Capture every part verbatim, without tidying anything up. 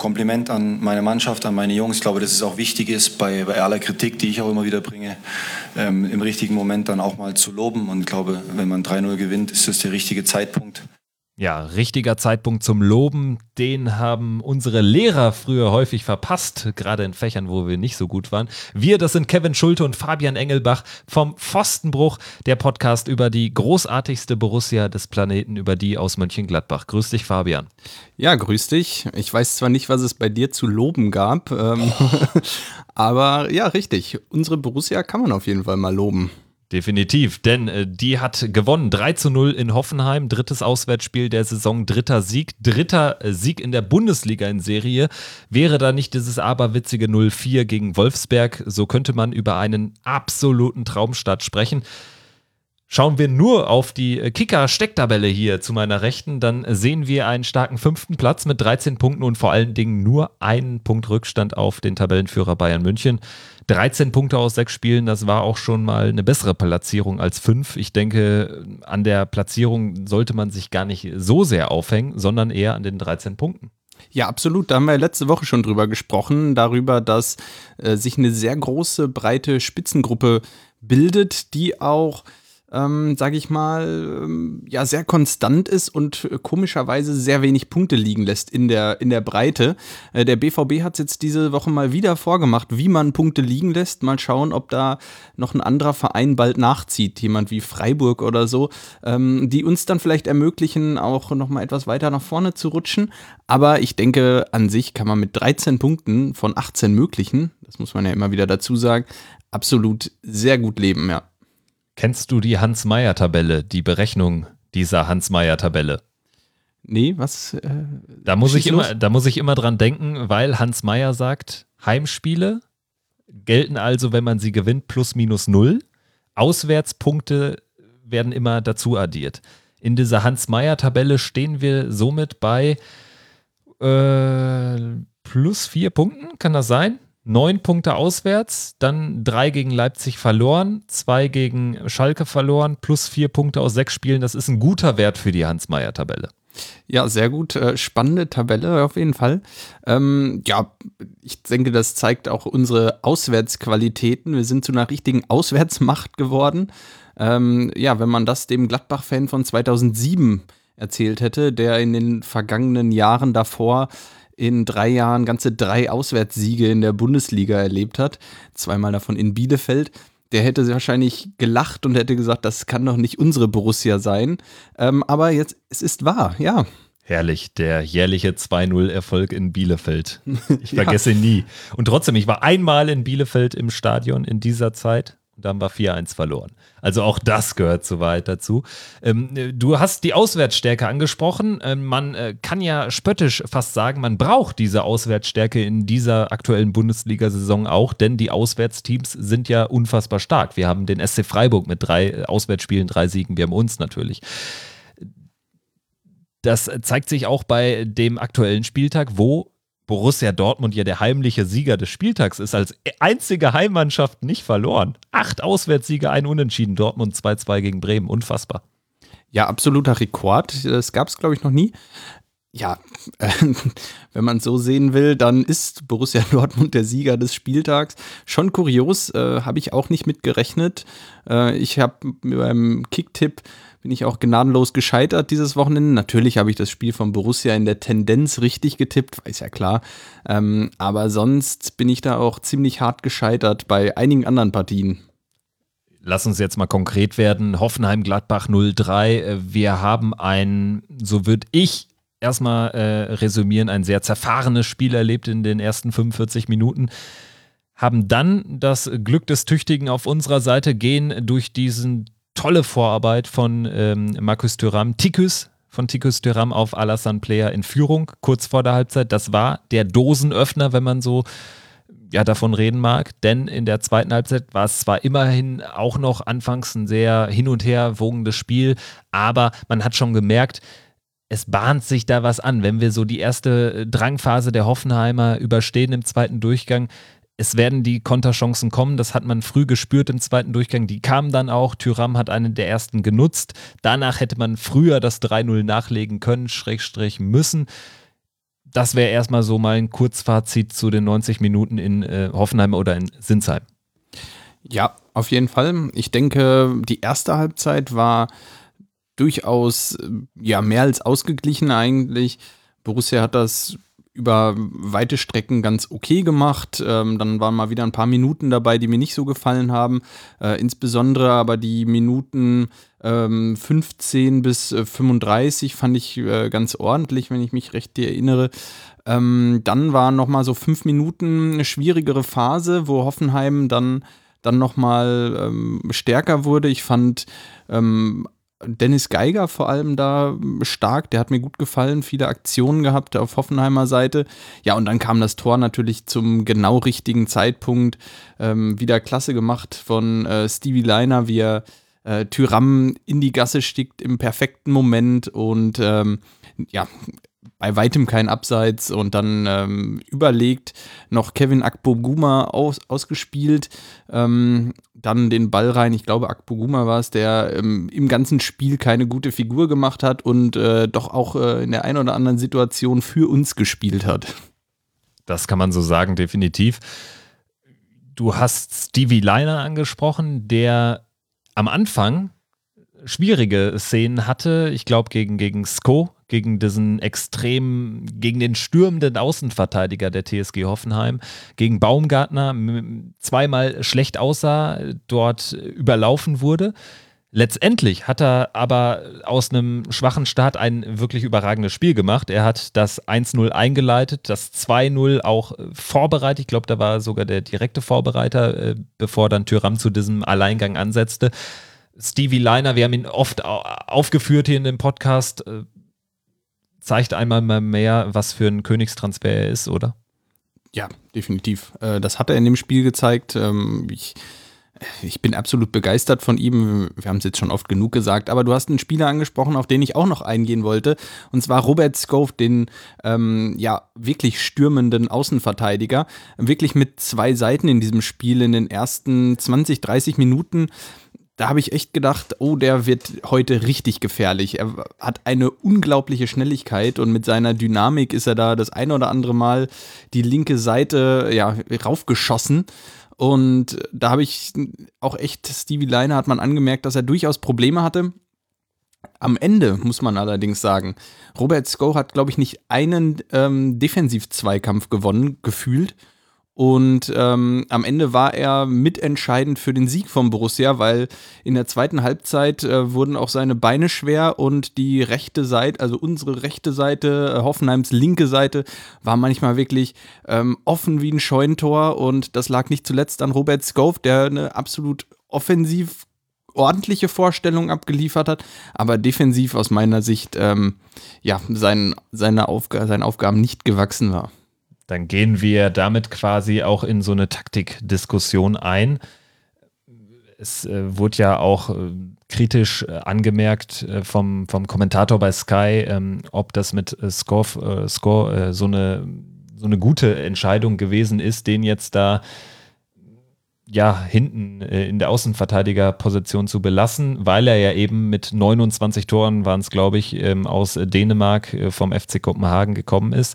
Kompliment an meine Mannschaft, an meine Jungs. Ich glaube, dass es auch wichtig ist, bei, bei aller Kritik, die ich auch immer wieder bringe, ähm, im richtigen Moment dann auch mal zu loben. Und ich glaube, wenn man drei null gewinnt, ist das der richtige Zeitpunkt. Ja, richtiger Zeitpunkt zum Loben, den haben unsere Lehrer früher häufig verpasst, gerade in Fächern, wo wir nicht so gut waren. Wir, das sind Kevin Schulte und Fabian Engelbach vom Pfostenbruch, der Podcast über die großartigste Borussia des Planeten, über die aus Mönchengladbach. Grüß dich, Fabian. Ja, grüß dich. Ich weiß zwar nicht, was es bei dir zu loben gab, ähm, aber ja, richtig. Unsere Borussia kann man auf jeden Fall mal loben. Definitiv, denn äh, die hat gewonnen, drei zu null in Hoffenheim, drittes Auswärtsspiel der Saison, dritter Sieg, dritter äh, Sieg in der Bundesliga in Serie. Wäre da nicht dieses aberwitzige null vier gegen Wolfsberg, so könnte man über einen absoluten Traumstart sprechen. Schauen wir nur auf die Kicker-Stecktabelle hier zu meiner Rechten, dann sehen wir einen starken fünften Platz mit dreizehn Punkten und vor allen Dingen nur einen Punkt Rückstand auf den Tabellenführer Bayern München. dreizehn Punkte aus sechs Spielen, das war auch schon mal eine bessere Platzierung als fünf. Ich denke, an der Platzierung sollte man sich gar nicht so sehr aufhängen, sondern eher an den dreizehn Punkten. Ja, absolut. Da haben wir letzte Woche schon drüber gesprochen, darüber, dass äh, sich eine sehr große, breite Spitzengruppe bildet, die auch Ähm, sage ich mal, ähm, ja, sehr konstant ist und äh, komischerweise sehr wenig Punkte liegen lässt in der, in der Breite. Äh, der B V B hat es jetzt diese Woche mal wieder vorgemacht, wie man Punkte liegen lässt. Mal schauen, ob da noch ein anderer Verein bald nachzieht, jemand wie Freiburg oder so, ähm, die uns dann vielleicht ermöglichen, auch noch mal etwas weiter nach vorne zu rutschen. Aber ich denke, an sich kann man mit dreizehn Punkten von achtzehn möglichen, das muss man ja immer wieder dazu sagen, absolut sehr gut leben, ja. Kennst du die Hans-Meyer-Tabelle, die Berechnung dieser Hans-Meyer-Tabelle? Nee, was? Äh, da, muss ich immer, da muss ich immer dran denken, weil Hans Meyer sagt, Heimspiele gelten also, wenn man sie gewinnt, plus minus null. Auswärtspunkte werden immer dazu addiert. In dieser Hans-Meyer-Tabelle stehen wir somit bei äh, plus vier Punkten, kann das sein? Neun Punkte auswärts, dann drei gegen Leipzig verloren, zwei gegen Schalke verloren, plus vier Punkte aus sechs Spielen. Das ist ein guter Wert für die Hans-Meyer-Tabelle. Ja, sehr gut. Äh, spannende Tabelle auf jeden Fall. Ähm, ja, ich denke, das zeigt auch unsere Auswärtsqualitäten. Wir sind zu einer richtigen Auswärtsmacht geworden. Ähm, ja, wenn man das dem Gladbach-Fan von zweitausendsieben erzählt hätte, der in den vergangenen Jahren davor in drei Jahren ganze drei Auswärtssiege in der Bundesliga erlebt hat, zweimal davon in Bielefeld, der hätte wahrscheinlich gelacht und hätte gesagt, das kann doch nicht unsere Borussia sein. Ähm, aber jetzt, es ist wahr, ja. Herrlich, der jährliche zwei null Erfolg in Bielefeld. Ich vergesse ja. ihn nie. Und trotzdem, ich war einmal in Bielefeld im Stadion in dieser Zeit. Und dann war vier eins verloren. Also auch das gehört so weit dazu. Ähm, du hast die Auswärtsstärke angesprochen. Ähm, man äh, kann ja spöttisch fast sagen, man braucht diese Auswärtsstärke in dieser aktuellen Bundesliga-Saison auch, denn die Auswärtsteams sind ja unfassbar stark. Wir haben den S C Freiburg mit drei Auswärtsspielen, drei Siegen. Wir haben uns natürlich. Das zeigt sich auch bei dem aktuellen Spieltag, wo Borussia Dortmund ja der heimliche Sieger des Spieltags ist, als einzige Heimmannschaft nicht verloren. Acht Auswärtssiege, ein Unentschieden, Dortmund zwei zwei gegen Bremen, unfassbar. Ja, absoluter Rekord, das gab es glaube ich noch nie. Ja, äh, wenn man es so sehen will, dann ist Borussia Dortmund der Sieger des Spieltags. Schon kurios, äh, habe ich auch nicht mit gerechnet. Äh, ich habe beim Kicktipp bin ich auch gnadenlos gescheitert dieses Wochenende. Natürlich habe ich das Spiel von Borussia in der Tendenz richtig getippt, ist ja klar. Ähm, aber sonst bin ich da auch ziemlich hart gescheitert bei einigen anderen Partien. Lass uns jetzt mal konkret werden. Hoffenheim-Gladbach null drei. Wir haben ein, so würde ich erstmal äh, resümieren, ein sehr zerfahrenes Spiel erlebt in den ersten fünfundvierzig Minuten. Haben dann das Glück des Tüchtigen auf unserer Seite, gehen durch diesen tolle Vorarbeit von ähm, Markus Thuram, Tikus, von Tikus Thuram auf Alassane Player in Führung, kurz vor der Halbzeit. Das war der Dosenöffner, wenn man so ja, davon reden mag, denn in der zweiten Halbzeit war es zwar immerhin auch noch anfangs ein sehr hin und her wogendes Spiel, aber man hat schon gemerkt, es bahnt sich da was an. Wenn wir so die erste Drangphase der Hoffenheimer überstehen im zweiten Durchgang, es werden die Konterchancen kommen, das hat man früh gespürt im zweiten Durchgang, die kamen dann auch, Thuram hat eine der ersten genutzt, danach hätte man früher das drei null nachlegen können, Schrägstrich müssen. das wäre erstmal so mein Kurzfazit zu den neunzig Minuten in äh, Hoffenheim oder in Sinsheim. Ja, auf jeden Fall. Ich denke, die erste Halbzeit war durchaus ja mehr als ausgeglichen eigentlich. Borussia hat das über weite Strecken ganz okay gemacht. Ähm, dann waren mal wieder ein paar Minuten dabei, die mir nicht so gefallen haben. Äh, insbesondere aber die Minuten ähm, fünfzehn bis fünfunddreißig fand ich äh, ganz ordentlich, wenn ich mich recht erinnere. Ähm, dann war noch mal so fünf Minuten eine schwierigere Phase, wo Hoffenheim dann, dann noch mal ähm, stärker wurde. Ich fand ähm, Dennis Geiger vor allem da stark, der hat mir gut gefallen, viele Aktionen gehabt auf Hoffenheimer Seite. Ja, und dann kam das Tor natürlich zum genau richtigen Zeitpunkt, ähm, wieder klasse gemacht von äh, Stevie Leiner, wie er äh, Thuram in die Gasse stickt im perfekten Moment und ähm, ja, bei weitem kein Abseits und dann ähm, überlegt noch Kevin Akpoguma aus, ausgespielt, ähm, dann den Ball rein, ich glaube Akpoguma war es, der ähm, im ganzen Spiel keine gute Figur gemacht hat und äh, doch auch äh, in der einen oder anderen Situation für uns gespielt hat. Das kann man so sagen, definitiv. Du hast Stevie Leiner angesprochen, der am Anfang schwierige Szenen hatte, ich glaube gegen, gegen Sko, gegen diesen extrem, gegen den stürmenden Außenverteidiger der T S G Hoffenheim, gegen Baumgartner, zweimal schlecht aussah, dort überlaufen wurde. Letztendlich hat er aber aus einem schwachen Start ein wirklich überragendes Spiel gemacht. Er hat das eins null eingeleitet, das zwei null auch vorbereitet. Ich glaube, da war sogar der direkte Vorbereiter, bevor dann Thuram zu diesem Alleingang ansetzte. Stevie Leiner, wir haben ihn oft aufgeführt hier in dem Podcast, zeigt einmal mal mehr, was für ein Königstransfer er ist, oder? Ja, definitiv. Das hat er in dem Spiel gezeigt. Ich, ich bin absolut begeistert von ihm. Wir haben es jetzt schon oft genug gesagt, aber du hast einen Spieler angesprochen, auf den ich auch noch eingehen wollte, und zwar Robert Skov, den ähm, ja wirklich stürmenden Außenverteidiger. Wirklich mit zwei Seiten in diesem Spiel in den ersten zwanzig, dreißig Minuten. Da habe ich echt gedacht, oh, der wird heute richtig gefährlich. Er hat eine unglaubliche Schnelligkeit und mit seiner Dynamik ist er da das ein oder andere Mal die linke Seite ja, raufgeschossen. Und da habe ich auch echt, Stevie Leiner hat man angemerkt, dass er durchaus Probleme hatte. Am Ende muss man allerdings sagen, Robert Sko hat, glaube ich, nicht einen ähm, Defensiv-Zweikampf gewonnen, gefühlt. Und ähm, am Ende war er mitentscheidend für den Sieg von Borussia, weil in der zweiten Halbzeit äh, wurden auch seine Beine schwer und die rechte Seite, also unsere rechte Seite, äh, Hoffenheims linke Seite, war manchmal wirklich ähm, offen wie ein Scheunentor. Und das lag nicht zuletzt an Robert Skov, der eine absolut offensiv ordentliche Vorstellung abgeliefert hat, aber defensiv aus meiner Sicht ähm, ja, sein, seine Aufg- seinen Aufgaben nicht gewachsen war. Dann gehen wir damit quasi auch in so eine Taktikdiskussion ein. Es äh, wurde ja auch äh, kritisch äh, angemerkt äh, vom, vom Kommentator bei Sky, ähm, ob das mit äh, Skov, äh, Skov äh, so, eine, so eine gute Entscheidung gewesen ist, den jetzt da ja hinten äh, in der Außenverteidigerposition zu belassen, weil er ja eben mit neunundzwanzig Toren, waren es glaube ich, ähm, aus Dänemark äh, vom F C Kopenhagen gekommen ist.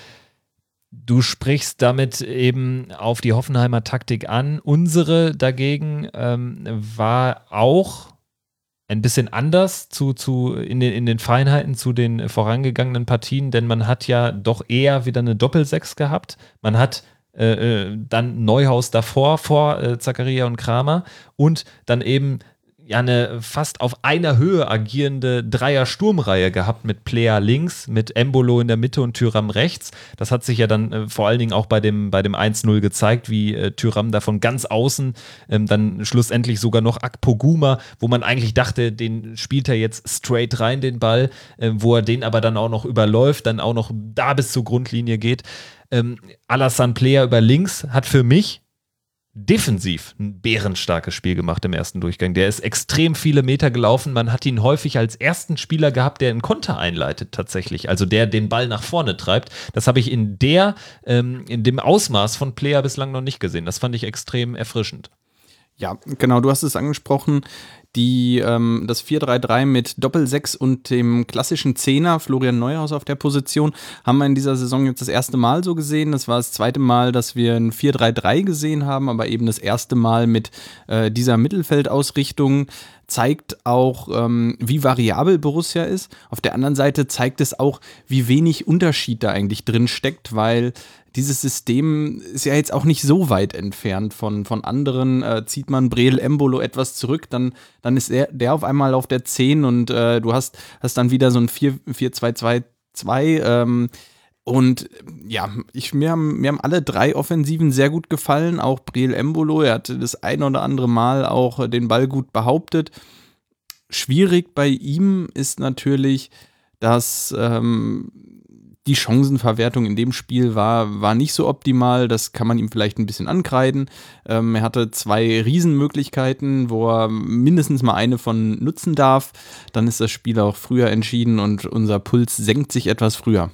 Du sprichst damit eben auf die Hoffenheimer Taktik an. Unsere dagegen ähm, war auch ein bisschen anders zu, zu in, den, in den Feinheiten zu den vorangegangenen Partien, denn man hat ja doch eher wieder eine Doppelsechs gehabt. Man hat äh, dann Neuhaus davor, vor äh, Zakaria und Kramer und dann eben ja eine fast auf einer Höhe agierende Dreier-Sturmreihe gehabt mit Plea links, mit Embolo in der Mitte und Thuram rechts. Das hat sich ja dann äh, vor allen Dingen auch bei dem, bei dem eins null gezeigt, wie äh, Thuram da von ganz außen ähm, dann schlussendlich sogar noch Akpoguma, wo man eigentlich dachte, den spielt er jetzt straight rein, den Ball, äh, wo er den aber dann auch noch überläuft, dann auch noch da bis zur Grundlinie geht. Ähm, Alassane Plea über links hat für mich defensiv ein bärenstarkes Spiel gemacht im ersten Durchgang. Der ist extrem viele Meter gelaufen. Man hat ihn häufig als ersten Spieler gehabt, der einen Konter einleitet tatsächlich. Also der den Ball nach vorne treibt. Das habe ich in der, ähm, in dem Ausmaß von Plea bislang noch nicht gesehen. Das fand ich extrem erfrischend. Ja, genau, du hast es angesprochen. Die, ähm, das vier drei drei mit Doppelsechs und dem klassischen Zehner, Florian Neuhaus auf der Position, haben wir in dieser Saison jetzt das erste Mal so gesehen. Das war das zweite Mal, dass wir ein vier drei drei gesehen haben, aber eben das erste Mal mit äh, dieser Mittelfeldausrichtung. Zeigt auch, ähm, wie variabel Borussia ist. Auf der anderen Seite zeigt es auch, wie wenig Unterschied da eigentlich drin steckt, weil dieses System ist ja jetzt auch nicht so weit entfernt von, von anderen. Äh, zieht man Breel Embolo etwas zurück, dann, dann ist der, der auf einmal auf der zehn und äh, du hast, hast dann wieder so ein vier zwei zwei zwei. Ähm, und ja, ich, mir, haben, mir haben alle drei Offensiven sehr gut gefallen, auch Breel Embolo, er hatte das ein oder andere Mal auch den Ball gut behauptet. Schwierig bei ihm ist natürlich, dass ähm, die Chancenverwertung in dem Spiel war, war nicht so optimal, das kann man ihm vielleicht ein bisschen ankreiden. Ähm, er hatte zwei Riesenmöglichkeiten, wo er mindestens mal eine von nutzen darf, dann ist das Spiel auch früher entschieden und unser Puls senkt sich etwas früher.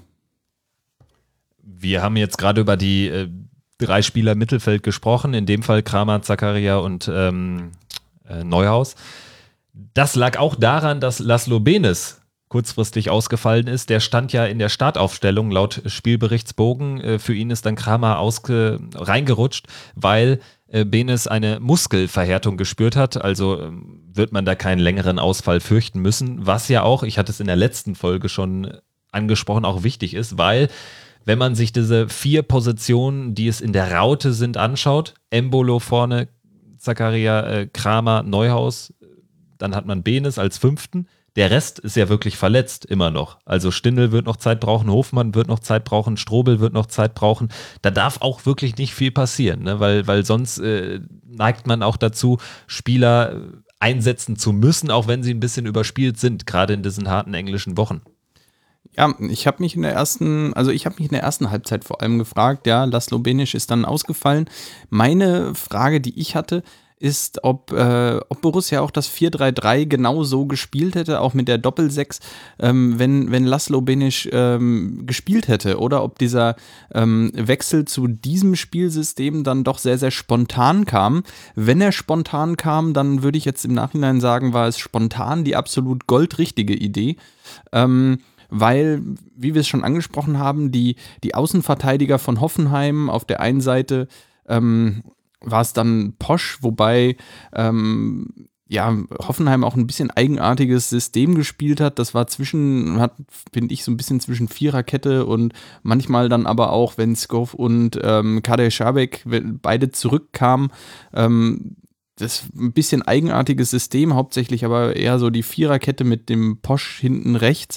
Wir haben jetzt gerade über die äh, drei Spieler im Mittelfeld gesprochen, in dem Fall Kramer, Zakaria und ähm, äh, Neuhaus. Das lag auch daran, dass Laszlo Benes kurzfristig ausgefallen ist. Der stand ja in der Startaufstellung laut Spielberichtsbogen. Äh, für ihn ist dann Kramer ausge- reingerutscht, weil äh, Benes eine Muskelverhärtung gespürt hat. Also äh, wird man da keinen längeren Ausfall fürchten müssen. Was ja auch, ich hatte es in der letzten Folge schon angesprochen, auch wichtig ist, weil wenn man sich diese vier Positionen, die es in der Raute sind, anschaut, Embolo vorne, Zakaria, äh, Kramer, Neuhaus, dann hat man Benes als Fünften. Der Rest ist ja wirklich verletzt, immer noch. Also Stindl wird noch Zeit brauchen, Hofmann wird noch Zeit brauchen, Strobel wird noch Zeit brauchen. Da darf auch wirklich nicht viel passieren, ne? weil, weil sonst äh, neigt man auch dazu, Spieler einsetzen zu müssen, auch wenn sie ein bisschen überspielt sind, gerade in diesen harten englischen Wochen. Ja, ich habe mich in der ersten, also ich habe mich in der ersten Halbzeit vor allem gefragt, ja, Laszlo Benes ist dann ausgefallen. Meine Frage, die ich hatte, ist, ob, äh, ob Borussia auch das vier drei drei genau so gespielt hätte, auch mit der Doppelsechs, ähm, wenn, wenn Laszlo Benes ähm, gespielt hätte, oder ob dieser ähm, Wechsel zu diesem Spielsystem dann doch sehr, sehr spontan kam. Wenn er spontan kam, dann würde ich jetzt im Nachhinein sagen, war es spontan die absolut goldrichtige Idee. Ähm, weil, wie wir es schon angesprochen haben, die, die Außenverteidiger von Hoffenheim auf der einen Seite ähm, war es dann Posch, wobei ähm, ja, Hoffenheim auch ein bisschen eigenartiges System gespielt hat. Das war zwischen, hat, finde ich, so ein bisschen zwischen Viererkette und manchmal dann aber auch, wenn Skov und ähm, Kader Schabek beide zurückkamen, ähm, das ist ein bisschen eigenartiges System, hauptsächlich aber eher so die Viererkette mit dem Posch hinten rechts.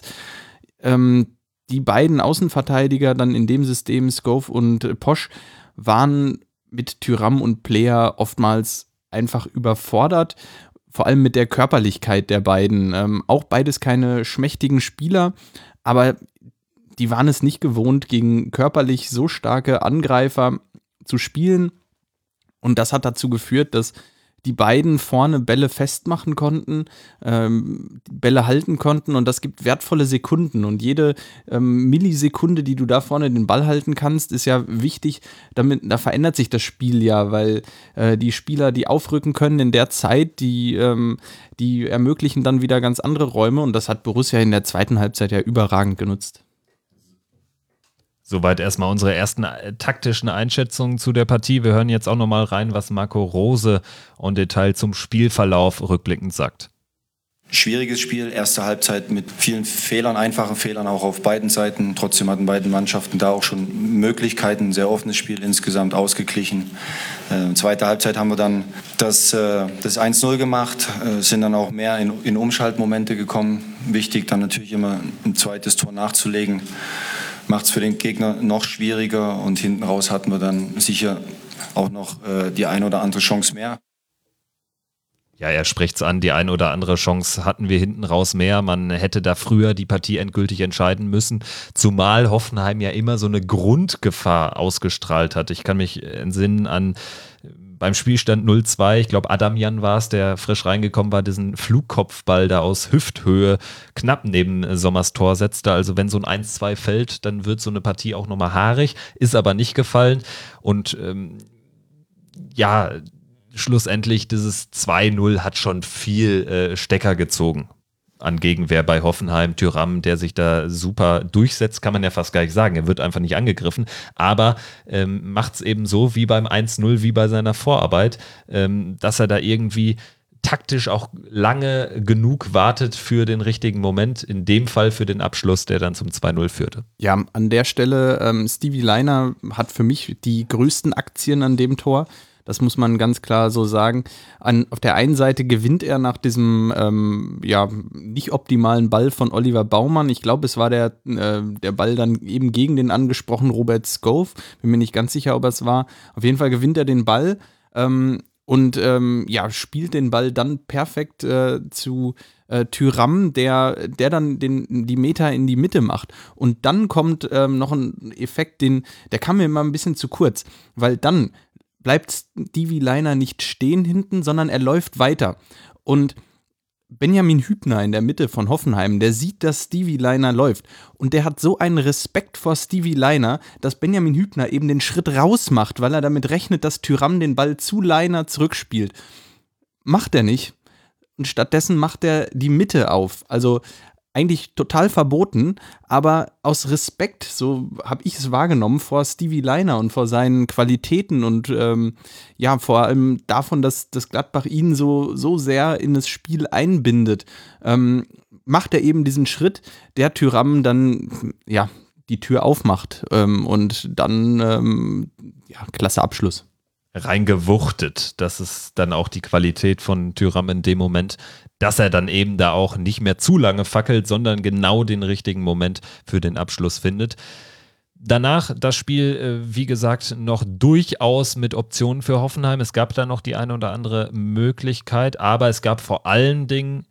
Ähm, die beiden Außenverteidiger dann in dem System, Skov und Posch, waren mit Thuram und Player oftmals einfach überfordert, vor allem mit der Körperlichkeit der beiden. Ähm, auch beides keine schmächtigen Spieler, aber die waren es nicht gewohnt, gegen körperlich so starke Angreifer zu spielen. Und das hat dazu geführt, dass die beiden vorne Bälle festmachen konnten, ähm, Bälle halten konnten, und das gibt wertvolle Sekunden, und jede ähm, Millisekunde, die du da vorne den Ball halten kannst, ist ja wichtig, damit, da verändert sich das Spiel ja, weil äh, die Spieler, die aufrücken können in der Zeit, die, ähm, die ermöglichen dann wieder ganz andere Räume, und das hat Borussia in der zweiten Halbzeit ja überragend genutzt. Soweit erstmal unsere ersten äh, taktischen Einschätzungen zu der Partie. Wir hören jetzt auch nochmal rein, was Marco Rose en Detail zum Spielverlauf rückblickend sagt. Schwieriges Spiel, erste Halbzeit mit vielen Fehlern, einfachen Fehlern auch auf beiden Seiten. Trotzdem hatten beiden Mannschaften da auch schon Möglichkeiten, ein sehr offenes Spiel insgesamt ausgeglichen. Äh, zweite Halbzeit haben wir dann das, äh, das eins null gemacht, äh, sind dann auch mehr in, in Umschaltmomente gekommen. Wichtig dann natürlich immer ein zweites Tor nachzulegen. Macht es für den Gegner noch schwieriger, und hinten raus hatten wir dann sicher auch noch äh, die ein oder andere Chance mehr. Ja, er spricht es an, die ein oder andere Chance hatten wir hinten raus mehr. Man hätte da früher die Partie endgültig entscheiden müssen, zumal Hoffenheim ja immer so eine Grundgefahr ausgestrahlt hat. Ich kann mich entsinnen an beim Spielstand null zwei, ich glaube Adamjan war es, der frisch reingekommen war, diesen Flugkopfball da aus Hüfthöhe knapp neben Sommers Tor setzte. Also wenn so ein eins zwei fällt, dann wird so eine Partie auch nochmal haarig, ist aber nicht gefallen. Und ähm, ja, schlussendlich dieses zwei null hat schon viel äh, Stecker gezogen an Gegenwehr bei Hoffenheim. Thuram, der sich da super durchsetzt, kann man ja fast gar nicht sagen. Er wird einfach nicht angegriffen, aber ähm, macht es eben so wie beim eins null, wie bei seiner Vorarbeit, ähm, dass er da irgendwie taktisch auch lange genug wartet für den richtigen Moment, in dem Fall für den Abschluss, der dann zum zwei null führte. Ja, an der Stelle, ähm, Stevie Lainer hat für mich die größten Aktien an dem Tor. Das muss man ganz klar so sagen. An, auf der einen Seite gewinnt er nach diesem ähm, ja, nicht optimalen Ball von Oliver Baumann. Ich glaube, es war der, äh, der Ball dann eben gegen den angesprochenen Robert Skov. Bin mir nicht ganz sicher, ob es war. Auf jeden Fall gewinnt er den Ball ähm, und ähm, ja, spielt den Ball dann perfekt äh, zu äh, Thuram, der, der dann den, die Meter in die Mitte macht. Und dann kommt ähm, noch ein Effekt, den, der kam mir immer ein bisschen zu kurz, weil dann bleibt Stevie Lainer nicht stehen hinten, sondern er läuft weiter. Und Benjamin Hübner in der Mitte von Hoffenheim, der sieht, dass Stevie Lainer läuft. Und der hat so einen Respekt vor Stevie Lainer, dass Benjamin Hübner eben den Schritt raus macht, weil er damit rechnet, dass Thuram den Ball zu Lainer zurückspielt. Macht er nicht. Und stattdessen macht er die Mitte auf. Also eigentlich total verboten, aber aus Respekt, so habe ich es wahrgenommen, vor Stevie Lainer und vor seinen Qualitäten und ähm, ja, vor allem davon, dass das Gladbach ihn so, so sehr in das Spiel einbindet, ähm, macht er eben diesen Schritt, der Thuram dann ja die Tür aufmacht ähm, und dann ähm, ja, klasse Abschluss. Reingewuchtet. Das ist dann auch die Qualität von Thuram in dem Moment, dass er dann eben da auch nicht mehr zu lange fackelt, sondern genau den richtigen Moment für den Abschluss findet. Danach das Spiel, wie gesagt, noch durchaus mit Optionen für Hoffenheim. Es gab da noch die eine oder andere Möglichkeit, aber es gab vor allen Dingen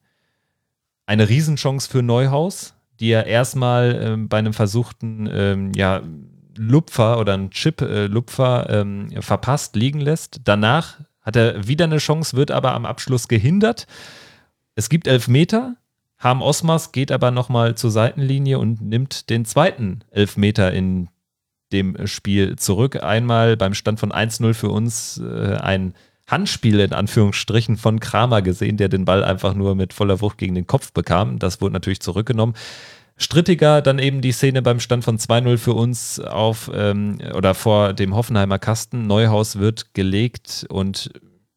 eine Riesenchance für Neuhaus, die er erstmal äh, bei einem versuchten, ähm, ja, Lupfer oder ein Chip-Lupfer ähm, verpasst, liegen lässt. Danach hat er wieder eine Chance, wird aber am Abschluss gehindert. Es gibt Elfmeter. Harm Osmas geht aber nochmal zur Seitenlinie und nimmt den zweiten Elfmeter in dem Spiel zurück. Einmal beim Stand von eins null für uns äh, ein Handspiel in Anführungsstrichen von Kramer gesehen, der den Ball einfach nur mit voller Wucht gegen den Kopf bekam. Das wurde natürlich zurückgenommen. Strittiger dann eben die Szene beim Stand von zwei null für uns auf ähm, oder vor dem Hoffenheimer Kasten. Neuhaus wird gelegt und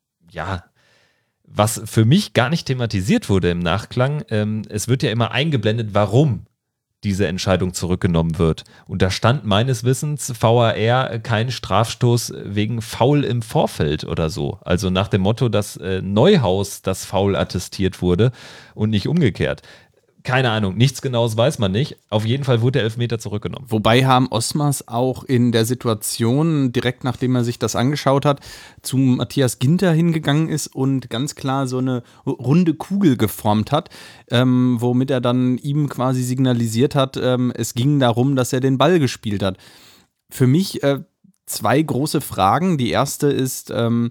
ja, was für mich gar nicht thematisiert wurde im Nachklang, ähm, es wird ja immer eingeblendet, warum diese Entscheidung zurückgenommen wird. Und da stand meines Wissens V A R kein Strafstoß wegen Foul im Vorfeld oder so. Also nach dem Motto, dass äh, Neuhaus das Foul attestiert wurde und nicht umgekehrt. Keine Ahnung, nichts Genaues weiß man nicht. Auf jeden Fall wurde der Elfmeter zurückgenommen. Wobei Harm Osmas auch in der Situation, direkt nachdem er sich das angeschaut hat, zu Matthias Ginter hingegangen ist und ganz klar so eine runde Kugel geformt hat, ähm, womit er dann ihm quasi signalisiert hat, ähm, es ging darum, dass er den Ball gespielt hat. Für mich äh, zwei große Fragen. Die erste ist, ähm,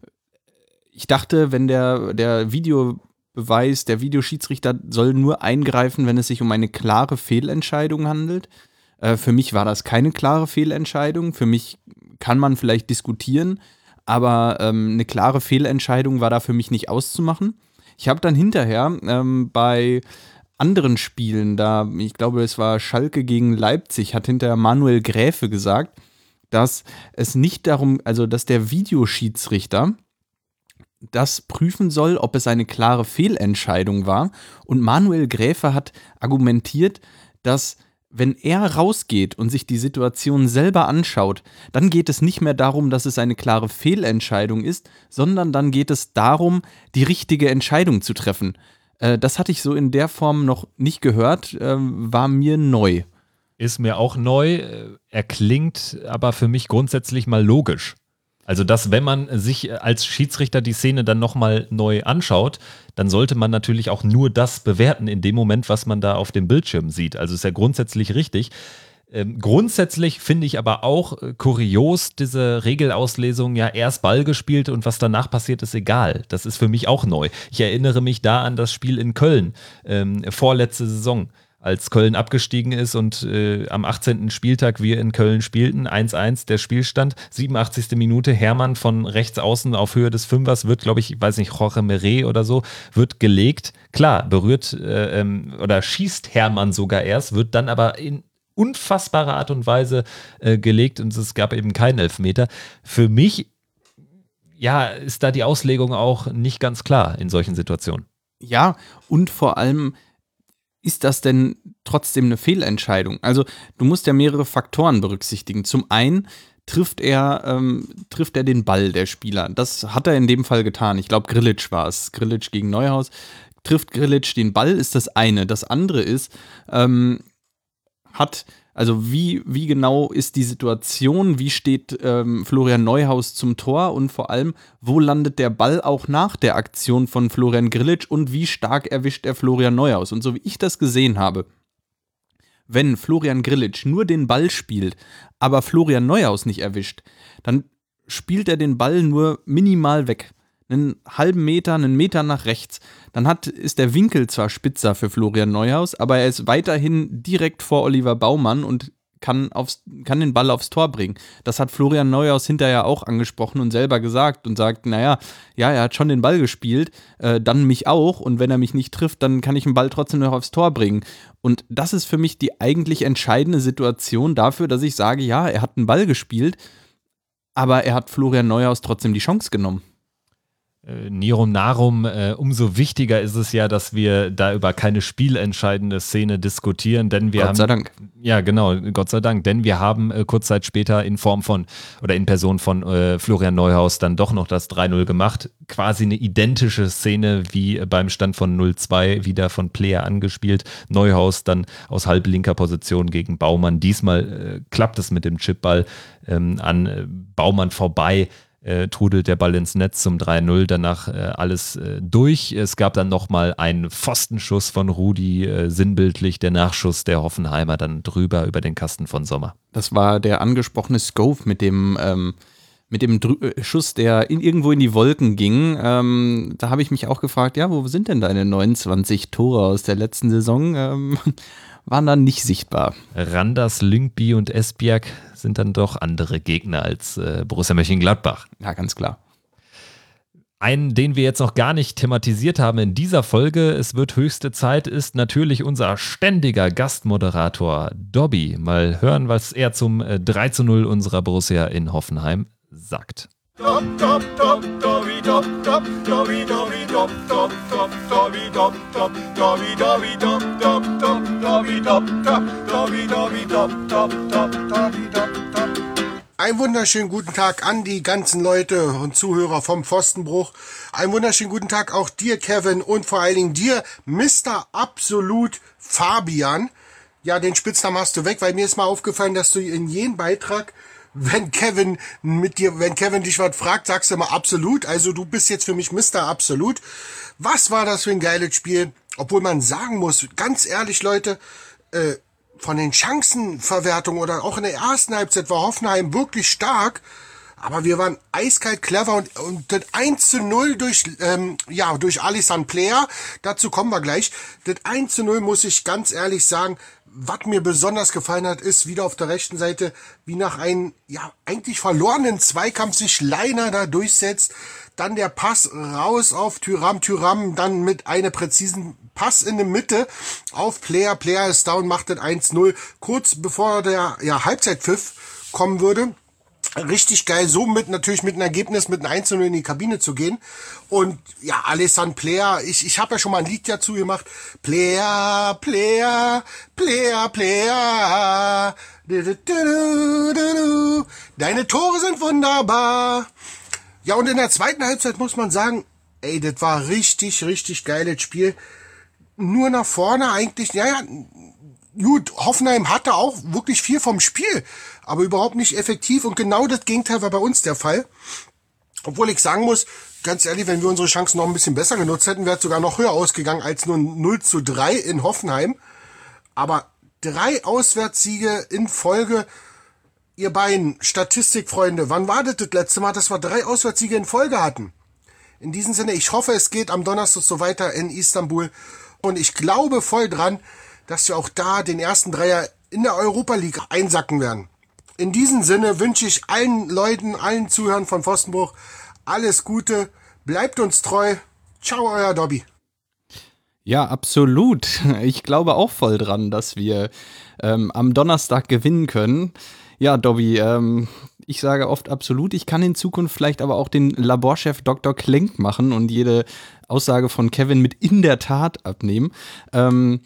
ich dachte, wenn der, der Video Beweis, der Videoschiedsrichter soll nur eingreifen, wenn es sich um eine klare Fehlentscheidung handelt. Äh, für mich war das keine klare Fehlentscheidung. Für mich kann man vielleicht diskutieren, aber ähm, eine klare Fehlentscheidung war da für mich nicht auszumachen. Ich habe dann hinterher ähm, bei anderen Spielen, da ich glaube, es war Schalke gegen Leipzig, hat hinterher Manuel Gräfe gesagt, dass es nicht darum, also dass der Videoschiedsrichter das prüfen soll, ob es eine klare Fehlentscheidung war. Und Manuel Gräfe hat argumentiert, dass wenn er rausgeht und sich die Situation selber anschaut, dann geht es nicht mehr darum, dass es eine klare Fehlentscheidung ist, sondern dann geht es darum, die richtige Entscheidung zu treffen. Äh, das hatte ich so in der Form noch nicht gehört, äh, war mir neu. Ist mir auch neu, er klingt aber für mich grundsätzlich mal logisch. Also, dass wenn man sich als Schiedsrichter die Szene dann nochmal neu anschaut, dann sollte man natürlich auch nur das bewerten in dem Moment, was man da auf dem Bildschirm sieht. Also ist ja grundsätzlich richtig. Ähm, grundsätzlich finde ich aber auch äh, kurios diese Regelauslesung, ja erst Ball gespielt und was danach passiert, ist egal. Das ist für mich auch neu. Ich erinnere mich da an das Spiel in Köln, ähm, vorletzte Saison, als Köln abgestiegen ist und äh, am achtzehnten Spieltag wir in Köln spielten, eins eins der Spielstand, siebenundachtzigste Minute, Hermann von rechts außen auf Höhe des Fünfers wird, glaube ich, ich weiß nicht, Jorge Meret oder so, wird gelegt. Klar, berührt äh, ähm, oder schießt Hermann sogar erst, wird dann aber in unfassbarer Art und Weise äh, gelegt und es gab eben keinen Elfmeter. Für mich, ja, ist da die Auslegung auch nicht ganz klar in solchen Situationen. Ja, und vor allem, ist das denn trotzdem eine Fehlentscheidung? Also du musst ja mehrere Faktoren berücksichtigen. Zum einen trifft er, ähm, trifft er den Ball, der Spieler. Das hat er in dem Fall getan. Ich glaube, Grillitsch war es. Grillitsch gegen Neuhaus. Trifft Grillitsch den Ball, ist das eine. Das andere ist, ähm, hat, also wie, wie genau ist die Situation, wie steht ähm, Florian Neuhaus zum Tor und vor allem, wo landet der Ball auch nach der Aktion von Florian Grillitsch und wie stark erwischt er Florian Neuhaus? Und so wie ich das gesehen habe, wenn Florian Grillitsch nur den Ball spielt, aber Florian Neuhaus nicht erwischt, dann spielt er den Ball nur minimal weg. Einen halben Meter, einen Meter nach rechts. Dann hat, ist der Winkel zwar spitzer für Florian Neuhaus, aber er ist weiterhin direkt vor Oliver Baumann und kann, aufs, kann den Ball aufs Tor bringen. Das hat Florian Neuhaus hinterher auch angesprochen und selber gesagt und sagt, naja, ja, er hat schon den Ball gespielt, äh, dann mich auch und wenn er mich nicht trifft, dann kann ich den Ball trotzdem noch aufs Tor bringen. Und das ist für mich die eigentlich entscheidende Situation dafür, dass ich sage, ja, er hat den Ball gespielt, aber er hat Florian Neuhaus trotzdem die Chance genommen. Nirum Narum, äh, umso wichtiger ist es ja, dass wir da über keine spielentscheidende Szene diskutieren, denn wir Gott haben... Gott sei Dank. Ja, genau, Gott sei Dank, denn wir haben äh, kurz Zeit später in Form von, oder in Person von äh, Florian Neuhaus dann doch noch das drei null gemacht. Quasi eine identische Szene wie äh, beim Stand von null zwei, wieder von Player angespielt. Neuhaus dann aus halblinker Position gegen Baumann. Diesmal äh, klappt es mit dem Chipball ähm, an äh, Baumann vorbei. Äh, trudelt der Ball ins Netz zum drei null, danach äh, alles äh, durch. Es gab dann nochmal einen Pfostenschuss von Rudi, äh, sinnbildlich der Nachschuss der Hoffenheimer dann drüber über den Kasten von Sommer. Das war der angesprochene Skov mit dem, ähm, mit dem Drü- Schuss, der in, irgendwo in die Wolken ging. Ähm, da habe ich mich auch gefragt, ja, wo sind denn deine neunundzwanzig Tore aus der letzten Saison? Ähm, waren dann nicht sichtbar. Randers, Lyngby und Esbjerg sind dann doch andere Gegner als äh, Borussia Mönchengladbach. Ja, ganz klar. Einen, den wir jetzt noch gar nicht thematisiert haben in dieser Folge, es wird höchste Zeit, ist natürlich unser ständiger Gastmoderator Dobby. Mal hören, was er zum äh, drei zu null unserer Borussia in Hoffenheim sagt. Dop, dop, dop, Dobby, dop, dop, Dobby, Dobby, dop, dop, dop, Dobby, dop, dop, Dobby, Dobby, dop, dop, dop, Dobby, dop, dop, Dobby, Dobby, dop, dop, dop, Dobby, dop, dop. Einen wunderschönen guten Tag an die ganzen Leute und Zuhörer vom Pfostenbruch. Einen wunderschönen guten Tag auch dir, Kevin, und vor allen Dingen dir, Mister Absolut Fabian. Ja, den Spitznamen hast du weg, weil mir ist mal aufgefallen, dass du in jedem Beitrag, wenn Kevin mit dir, wenn Kevin dich was fragt, sagst du immer absolut. Also du bist jetzt für mich Mister Absolut. Was war das für ein geiles Spiel? Obwohl man sagen muss, ganz ehrlich, Leute, äh, von den Chancenverwertungen oder auch in der ersten Halbzeit war Hoffenheim wirklich stark. Aber wir waren eiskalt clever und, und das eins zu null durch, ähm, ja, durch Alisson Player, dazu kommen wir gleich. Das eins zu null muss ich ganz ehrlich sagen, was mir besonders gefallen hat, ist wieder auf der rechten Seite, wie nach einem, ja, eigentlich verlorenen Zweikampf sich Leiner da durchsetzt. Dann der Pass raus auf Thuram, Thuram dann mit einem präzisen Pass in der Mitte auf Player. Player ist down, macht das eins null. Kurz bevor der, ja, Halbzeitpfiff kommen würde. Richtig geil, so mit natürlich mit einem Ergebnis mit einem eins zu null in die Kabine zu gehen. Und ja, Alessandro Player, ich ich habe ja schon mal ein Lied dazu gemacht. Player, Player, Player, Player. Deine Tore sind wunderbar. Ja, und in der zweiten Halbzeit muss man sagen, ey, das war richtig, richtig geiles Spiel. Nur nach vorne eigentlich, ja, ja, gut, Hoffenheim hatte auch wirklich viel vom Spiel, aber überhaupt nicht effektiv und genau das Gegenteil war bei uns der Fall. Obwohl ich sagen muss, ganz ehrlich, wenn wir unsere Chancen noch ein bisschen besser genutzt hätten, wäre es sogar noch höher ausgegangen als nur null zu drei in Hoffenheim. Aber drei Auswärtssiege in Folge, ihr beiden Statistikfreunde, wann war das das letzte Mal, dass wir drei Auswärtssiege in Folge hatten? In diesem Sinne, ich hoffe, es geht am Donnerstag so weiter in Istanbul und ich glaube voll dran, dass wir auch da den ersten Dreier in der Europa League einsacken werden. In diesem Sinne wünsche ich allen Leuten, allen Zuhörern von Pfostenbruch alles Gute. Bleibt uns treu. Ciao, euer Dobby. Ja, absolut. Ich glaube auch voll dran, dass wir ähm, am Donnerstag gewinnen können. Ja, Dobby, ähm, ich sage oft absolut. Ich kann in Zukunft vielleicht aber auch den Laborchef Doktor Klenk machen und jede Aussage von Kevin mit in der Tat abnehmen. Ähm,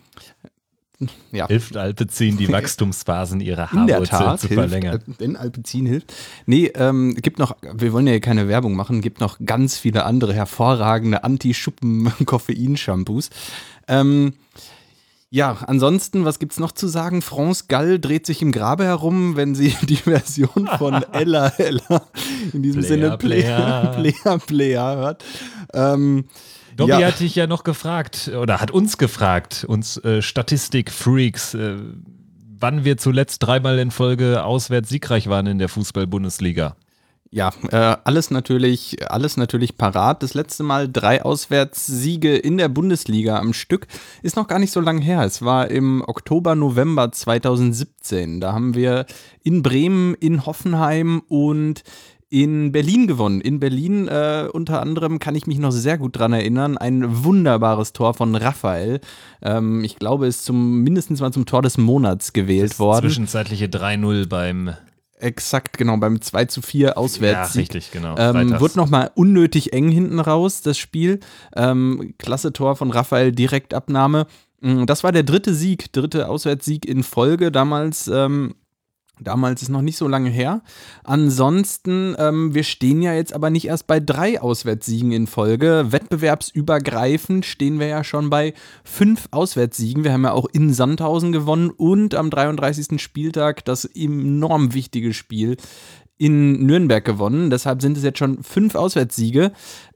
ja. Hilft Alpecin, die Wachstumsphasen ihrer Haarwurzeln zu verlängern. Hilft, wenn Alpecin hilft. Nee, ähm, gibt noch, wir wollen ja keine Werbung machen, gibt noch ganz viele andere hervorragende Anti-Schuppen-Koffein-Shampoos. Ähm, ja, ansonsten, was gibt's noch zu sagen? France Gall dreht sich im Grabe herum, wenn sie die Version von Ella Ella in diesem Player, Sinne Player Player Player hört. Ähm, Dobby ja. hat dich ja noch gefragt, oder hat uns gefragt, uns äh, Statistik-Freaks, äh, wann wir zuletzt dreimal in Folge auswärts siegreich waren in der Fußball-Bundesliga. Ja, äh, alles natürlich, alles natürlich parat. Das letzte Mal drei Auswärtssiege in der Bundesliga am Stück ist noch gar nicht so lange her. Es war im Oktober, November zweitausendsiebzehn. Da haben wir in Bremen, in Hoffenheim und in Berlin gewonnen. In Berlin äh, unter anderem kann ich mich noch sehr gut dran erinnern. Ein wunderbares Tor von Raphael. Ähm, ich glaube, ist zum mindestens mal zum Tor des Monats gewählt das worden. Zwischenzeitliche drei null beim Exakt, genau, beim zwei zu vier Auswärtssieg. Ja, richtig, genau. Ähm, wurde nochmal unnötig eng hinten raus, das Spiel. Ähm, klasse Tor von Raphael, Direktabnahme. Das war der dritte Sieg, dritte Auswärtssieg in Folge. Damals, ähm, damals ist noch nicht so lange her. Ansonsten, ähm, wir stehen ja jetzt aber nicht erst bei drei Auswärtssiegen in Folge. Wettbewerbsübergreifend stehen wir ja schon bei fünf Auswärtssiegen. Wir haben ja auch in Sandhausen gewonnen und am dreiunddreißigsten Spieltag das enorm wichtige Spiel in Nürnberg gewonnen. Deshalb sind es jetzt schon fünf Auswärtssiege,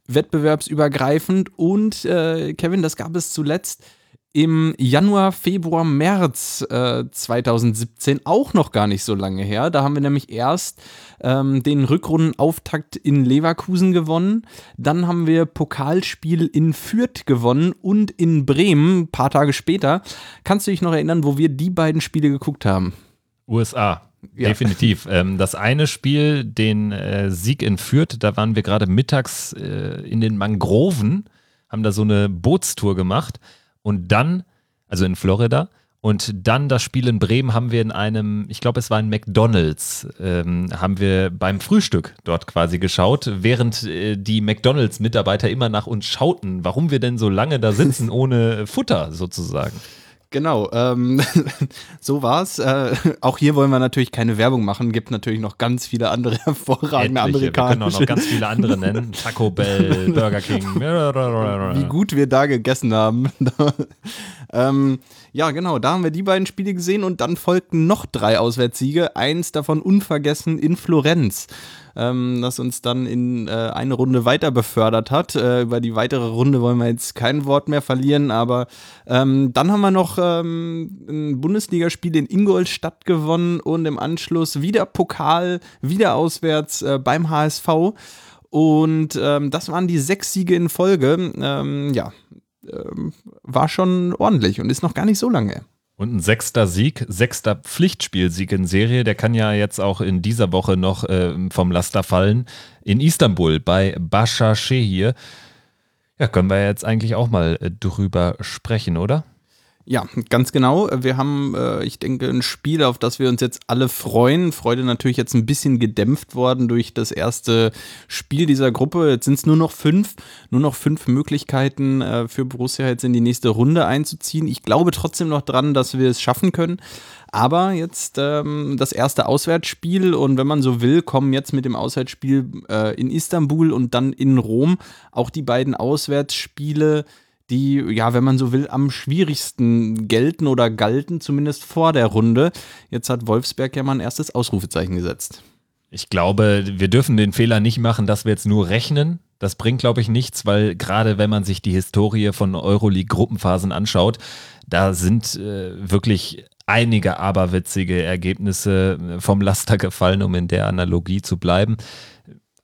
wettbewerbsübergreifend. Und äh, Kevin, das gab es zuletzt im Januar, Februar, März äh, zweitausendsiebzehn, auch noch gar nicht so lange her. Da haben wir nämlich erst ähm, den Rückrundenauftakt in Leverkusen gewonnen. Dann haben wir Pokalspiel in Fürth gewonnen und in Bremen, ein paar Tage später. Kannst du dich noch erinnern, wo wir die beiden Spiele geguckt haben? U S A. Ja. Definitiv. Ähm, das eine Spiel, den äh, Sieg in Fürth, da waren wir gerade mittags äh, in den Mangroven, haben da so eine Bootstour gemacht. Und dann, also in Florida, und dann das Spiel in Bremen haben wir in einem, ich glaube, es war ein McDonald's, ähm, haben wir beim Frühstück dort quasi geschaut, während äh, die McDonald's-Mitarbeiter immer nach uns schauten, warum wir denn so lange da sitzen ohne Futter sozusagen. Genau, ähm, so war's. Äh, auch hier wollen wir natürlich keine Werbung machen. Gibt natürlich noch ganz viele andere hervorragende Etliche. amerikanische. Wir können auch noch ganz viele andere nennen. Taco Bell, Burger King. Wie gut wir da gegessen haben. ähm, ja, genau, da haben wir die beiden Spiele gesehen und dann folgten noch drei Auswärtssiege. Eins davon unvergessen in Florenz. Ähm, das uns dann in äh, eine Runde weiter befördert hat. Äh, über die weitere Runde wollen wir jetzt kein Wort mehr verlieren, aber ähm, dann haben wir noch ähm, ein Bundesligaspiel in Ingolstadt gewonnen und im Anschluss wieder Pokal, wieder auswärts äh, beim H S V und ähm, das waren die sechs Siege in Folge. Ähm, ja, ähm, war schon ordentlich und ist noch gar nicht so lange. Und ein sechster Sieg, sechster Pflichtspielsieg in Serie, der kann ja jetzt auch in dieser Woche noch äh, vom Laster fallen. In Istanbul bei Başakşehir. Ja, können wir jetzt eigentlich auch mal äh, drüber sprechen, oder? Ja, ganz genau. Wir haben, äh, ich denke, ein Spiel, auf das wir uns jetzt alle freuen. Freude natürlich jetzt ein bisschen gedämpft worden durch das erste Spiel dieser Gruppe. Jetzt sind es nur noch fünf, nur noch fünf Möglichkeiten äh, für Borussia jetzt in die nächste Runde einzuziehen. Ich glaube trotzdem noch dran, dass wir es schaffen können. Aber jetzt ähm, das erste Auswärtsspiel und wenn man so will, kommen jetzt mit dem Auswärtsspiel äh, in Istanbul und dann in Rom auch die beiden Auswärtsspiele, die, ja, wenn man so will, am schwierigsten gelten oder galten, zumindest vor der Runde. Jetzt hat Wolfsberg ja mal ein erstes Ausrufezeichen gesetzt. Ich glaube, wir dürfen den Fehler nicht machen, dass wir jetzt nur rechnen. Das bringt, glaube ich, nichts, weil gerade wenn man sich die Historie von Euroleague-Gruppenphasen anschaut, da sind äh, wirklich einige aberwitzige Ergebnisse vom Laster gefallen, um in der Analogie zu bleiben.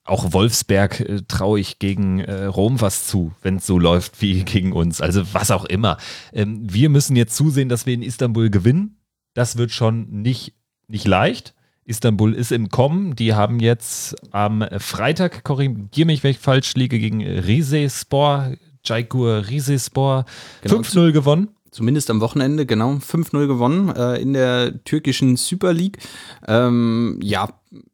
auch Wolfsberg äh, traue ich gegen äh, Rom was zu, wenn es so läuft wie gegen uns. Also was auch immer. Ähm, wir müssen jetzt zusehen, dass wir in Istanbul gewinnen. Das wird schon nicht, nicht leicht. Istanbul ist im Kommen. Die haben jetzt am Freitag, korrigiere mich, wenn ich falsch liege, gegen Rizespor, Caykur Rizespor, genau, fünf null gewonnen. Zumindest am Wochenende, genau, fünf null gewonnen äh, in der türkischen Super League. Ähm, ja,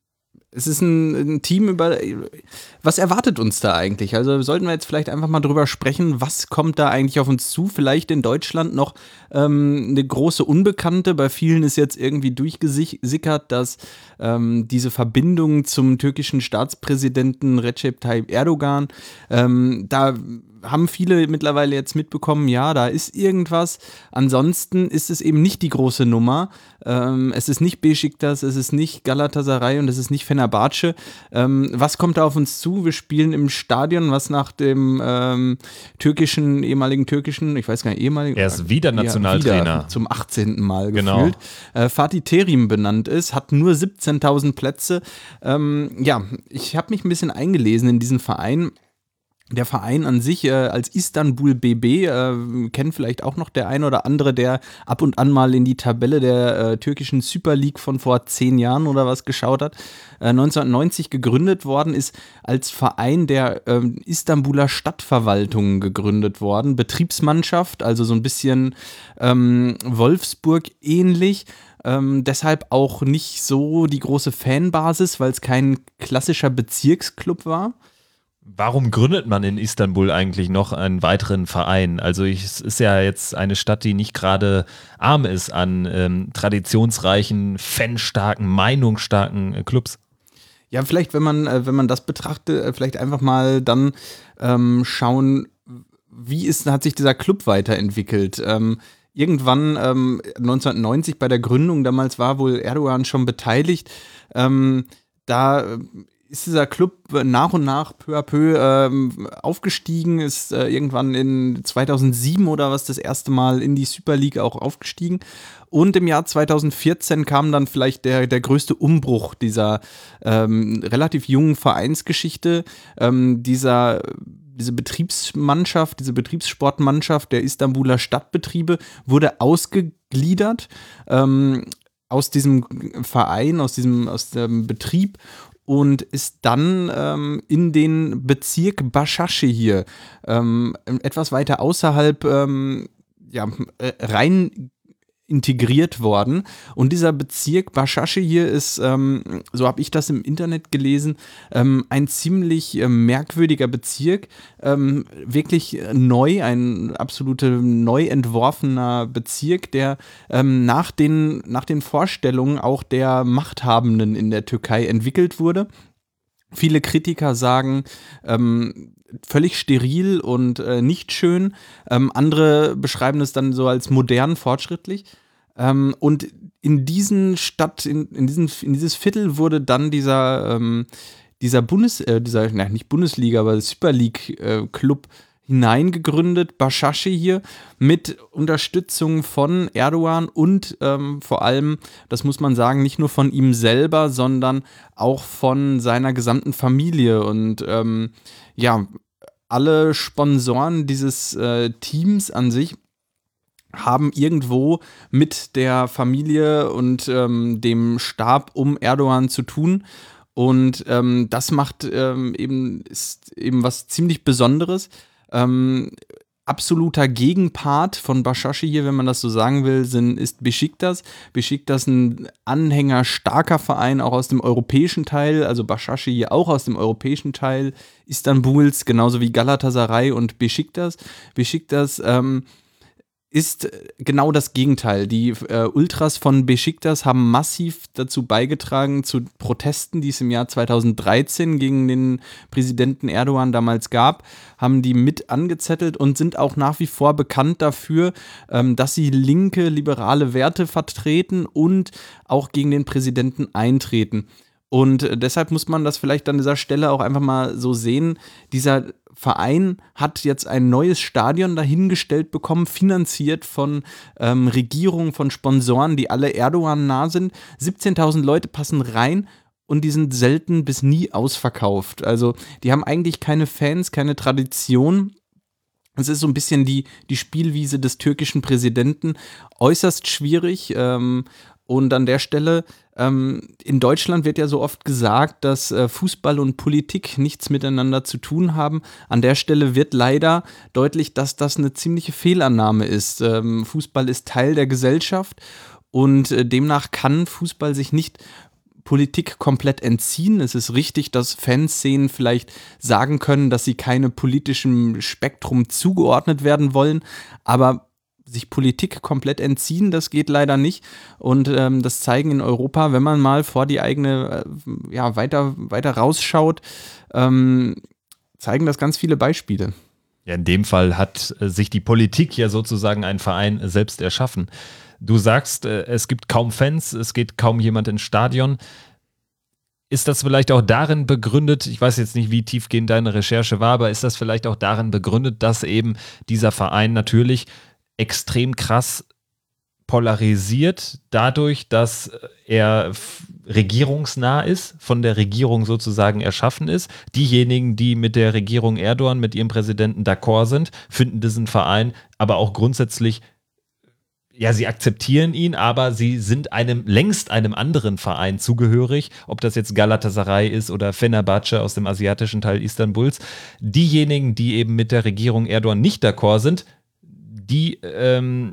es ist ein, ein Team über, was erwartet uns da eigentlich? Also sollten wir jetzt vielleicht einfach mal drüber sprechen, was kommt da eigentlich auf uns zu? Vielleicht in Deutschland noch ähm, eine große Unbekannte. Bei vielen ist jetzt irgendwie durchgesickert, dass ähm, diese Verbindung zum türkischen Staatspräsidenten Recep Tayyip Erdogan, ähm, da haben viele mittlerweile jetzt mitbekommen, ja, da ist irgendwas. Ansonsten ist es eben nicht die große Nummer. Ähm, es ist nicht Beşiktaş, es ist nicht Galatasaray und es ist nicht Fenerbahce. Ähm, was kommt da auf uns zu? Wir spielen im Stadion, was nach dem ähm, türkischen, ehemaligen türkischen, ich weiß gar nicht, ehemaligen. Er ist wieder Nationaltrainer. Ja, wieder zum achtzehnten Mal genau. gefühlt. Äh, Fatih Terim benannt ist, hat nur siebzehntausend Plätze. Ähm, ja, ich habe mich ein bisschen eingelesen in diesen Verein. Der Verein an sich äh, als Istanbul B B äh, kennt vielleicht auch noch der ein oder andere, der ab und an mal in die Tabelle der äh, türkischen Super League von vor zehn Jahren oder was geschaut hat. Äh, neunzehnhundertneunzig gegründet worden, ist als Verein der äh, Istanbuler Stadtverwaltung gegründet worden. Betriebsmannschaft, also so ein bisschen ähm, Wolfsburg ähnlich. Ähm, deshalb auch nicht so die große Fanbasis, weil es kein klassischer Bezirksclub war. Warum gründet man in Istanbul eigentlich noch einen weiteren Verein? Also ich, es ist ja jetzt eine Stadt, die nicht gerade arm ist an ähm, traditionsreichen, fanstarken, meinungsstarken äh, Clubs. Ja, vielleicht, wenn man, äh, wenn man das betrachtet, äh, vielleicht einfach mal dann ähm, schauen, wie ist, hat sich dieser Club weiterentwickelt. Ähm, irgendwann ähm, neunzehnhundertneunzig bei der Gründung, damals war wohl Erdogan schon beteiligt, ähm, da ist dieser Club nach und nach peu à peu ähm, aufgestiegen, ist äh, irgendwann in zweitausendsieben oder was das erste Mal in die Super League auch aufgestiegen. Und im Jahr zweitausendvierzehn kam dann vielleicht der, der größte Umbruch dieser ähm, relativ jungen Vereinsgeschichte, ähm, dieser Diese Betriebsmannschaft, diese Betriebssportmannschaft der Istanbuler Stadtbetriebe wurde ausgegliedert ähm, aus diesem Verein, aus diesem aus dem Betrieb und ist dann ähm, in den Bezirk Başakşehir ähm, etwas weiter außerhalb ähm, ja, rein integriert worden. Und dieser Bezirk Başakşehir ist, ähm, so habe ich das im Internet gelesen, ähm, ein ziemlich äh, merkwürdiger Bezirk, ähm, wirklich neu, ein absolut neu entworfener Bezirk, der ähm, nach den, nach den Vorstellungen auch der Machthabenden in der Türkei entwickelt wurde. Viele Kritiker sagen, ähm, völlig steril und äh, nicht schön. Ähm, andere beschreiben es dann so als modern, fortschrittlich. Ähm, und in diesen Stadt, in, in, diesen, in dieses Viertel wurde dann dieser, ähm, dieser Bundes, äh, dieser, nein, nicht Bundesliga, aber Super League äh, Club hineingegründet, Başakşehir, mit Unterstützung von Erdogan und ähm, vor allem, das muss man sagen, nicht nur von ihm selber, sondern auch von seiner gesamten Familie. Und ähm, ja, alle Sponsoren dieses äh, Teams an sich haben irgendwo mit der Familie und ähm, dem Stab um Erdogan zu tun. Und ähm, das macht ähm, eben, ist eben was ziemlich Besonderes. Ähm, absoluter Gegenpart von Başakşehir, wenn man das so sagen will, sind, ist Beşiktaş. Beşiktaş ein anhängerstarker Verein, auch aus dem europäischen Teil, also Başakşehir auch aus dem europäischen Teil Istanbuls, genauso wie Galatasaray und Beşiktaş. Beşiktaş ähm, ist genau das Gegenteil. Die äh, Ultras von Beşiktaş haben massiv dazu beigetragen, zu Protesten, die es im Jahr zweitausenddreizehn gegen den Präsidenten Erdogan damals gab, haben die mit angezettelt und sind auch nach wie vor bekannt dafür, ähm, dass sie linke, liberale Werte vertreten und auch gegen den Präsidenten eintreten. Und deshalb muss man das vielleicht an dieser Stelle auch einfach mal so sehen. Dieser Verein hat jetzt ein neues Stadion dahingestellt bekommen, finanziert von ähm, Regierungen, von Sponsoren, die alle Erdogan nah sind. siebzehntausend Leute passen rein und die sind selten bis nie ausverkauft. Also die haben eigentlich keine Fans, keine Tradition. Es ist so ein bisschen die, die Spielwiese des türkischen Präsidenten, äußerst schwierig. Ähm, und an der Stelle, ähm, in Deutschland wird ja so oft gesagt, dass äh, Fußball und Politik nichts miteinander zu tun haben. An der Stelle wird leider deutlich, dass das eine ziemliche Fehlannahme ist. Ähm, Fußball ist Teil der Gesellschaft und äh, demnach kann Fußball sich nicht Politik komplett entziehen. Es ist richtig, dass Fanszenen vielleicht sagen können, dass sie keine politischem Spektrum zugeordnet werden wollen, aber sich Politik komplett entziehen, das geht leider nicht. Und ähm, das zeigen in Europa, wenn man mal vor die eigene, äh, ja, weiter, weiter rausschaut, ähm, zeigen das ganz viele Beispiele. Ja, in dem Fall hat äh, sich die Politik ja sozusagen einen Verein selbst erschaffen. Du sagst, äh, es gibt kaum Fans, es geht kaum jemand ins Stadion. Ist das vielleicht auch darin begründet, ich weiß jetzt nicht, wie tiefgehend deine Recherche war, aber ist das vielleicht auch darin begründet, dass eben dieser Verein natürlich extrem krass polarisiert, dadurch, dass er f- regierungsnah ist, von der Regierung sozusagen erschaffen ist. Diejenigen, die mit der Regierung Erdogan, mit ihrem Präsidenten d'accord sind, finden diesen Verein aber auch grundsätzlich, ja, sie akzeptieren ihn, aber sie sind einem längst einem anderen Verein zugehörig, ob das jetzt Galatasaray ist oder Fenerbahce aus dem asiatischen Teil Istanbuls. Diejenigen, die eben mit der Regierung Erdogan nicht d'accord sind, die ähm,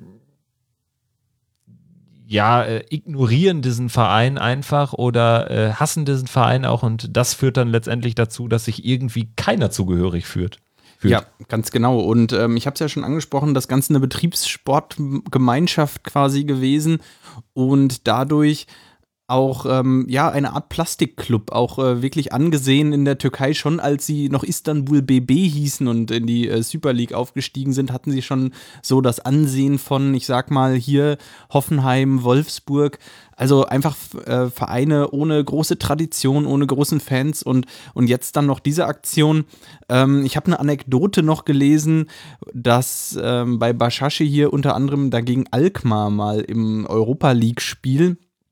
ja, äh, ignorieren diesen Verein einfach oder äh, hassen diesen Verein auch und das führt dann letztendlich dazu, dass sich irgendwie keiner zugehörig fühlt. Fühlt. Ja, ganz genau. Und ähm, ich habe es ja schon angesprochen, das Ganze eine Betriebssportgemeinschaft quasi gewesen und dadurch auch ähm, ja eine Art Plastikclub, auch äh, wirklich angesehen in der Türkei. Schon als sie noch Istanbul B B hießen und in die äh, Super League aufgestiegen sind, hatten sie schon so das Ansehen von, ich sag mal, hier Hoffenheim, Wolfsburg. Also einfach äh, Vereine ohne große Tradition, ohne großen Fans und, und jetzt dann noch diese Aktion. Ähm, ich habe eine Anekdote noch gelesen, dass ähm, bei Başakşehir hier unter anderem dagegen Alkmaar mal im Europa-League-Spiel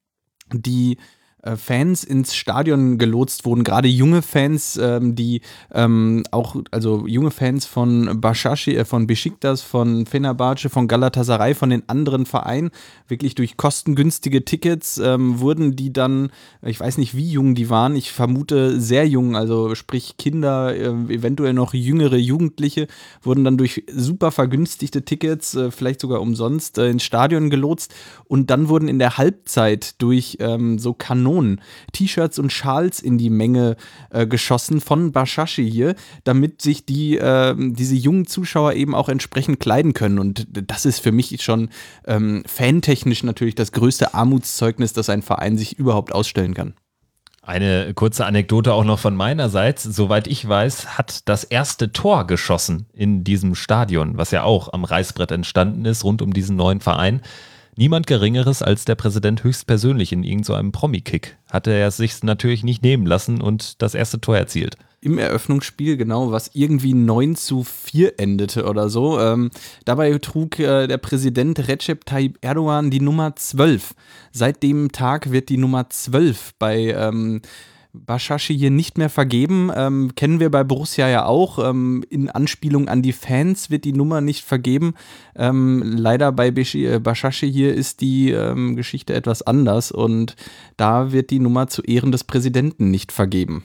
die äh, Fans ins Stadion gelotst wurden, gerade junge Fans, ähm, die ähm, auch, also junge Fans von Başakşehir, äh, von Beşiktaş, von Fenerbahce, von Galatasaray, von den anderen Vereinen, wirklich durch kostengünstige Tickets ähm, wurden die dann, ich weiß nicht, wie jung die waren, ich vermute sehr jung, also sprich Kinder, äh, eventuell noch jüngere Jugendliche, wurden dann durch super vergünstigte Tickets, äh, vielleicht sogar umsonst, äh, ins Stadion gelotst und dann wurden in der Halbzeit durch ähm, so Kanonen T-Shirts und Schals in die Menge äh, geschossen von Başakşehir hier, damit sich die, äh, diese jungen Zuschauer eben auch entsprechend kleiden können und das ist für mich schon ähm, fantechnisch natürlich das größte Armutszeugnis, das ein Verein sich überhaupt ausstellen kann. Eine kurze Anekdote auch noch von meinerseits. Soweit ich weiß, hat das erste Tor geschossen in diesem Stadion, was ja auch am Reißbrett entstanden ist, rund um diesen neuen Verein. Niemand Geringeres als der Präsident höchstpersönlich in irgendeinem Promi-Kick. Hatte er es sich natürlich nicht nehmen lassen und das erste Tor erzielt. Im Eröffnungsspiel, genau, was irgendwie neun zu vier endete oder so. Ähm, dabei trug äh, der Präsident Recep Tayyip Erdogan die Nummer zwölf. Seit dem Tag wird die Nummer zwölf bei ähm, Başakşehir hier nicht mehr vergeben. Ähm, kennen wir bei Borussia ja auch. Ähm, in Anspielung an die Fans wird die Nummer nicht vergeben. Ähm, leider bei Başakşehir hier ist die ähm, Geschichte etwas anders und da wird die Nummer zu Ehren des Präsidenten nicht vergeben.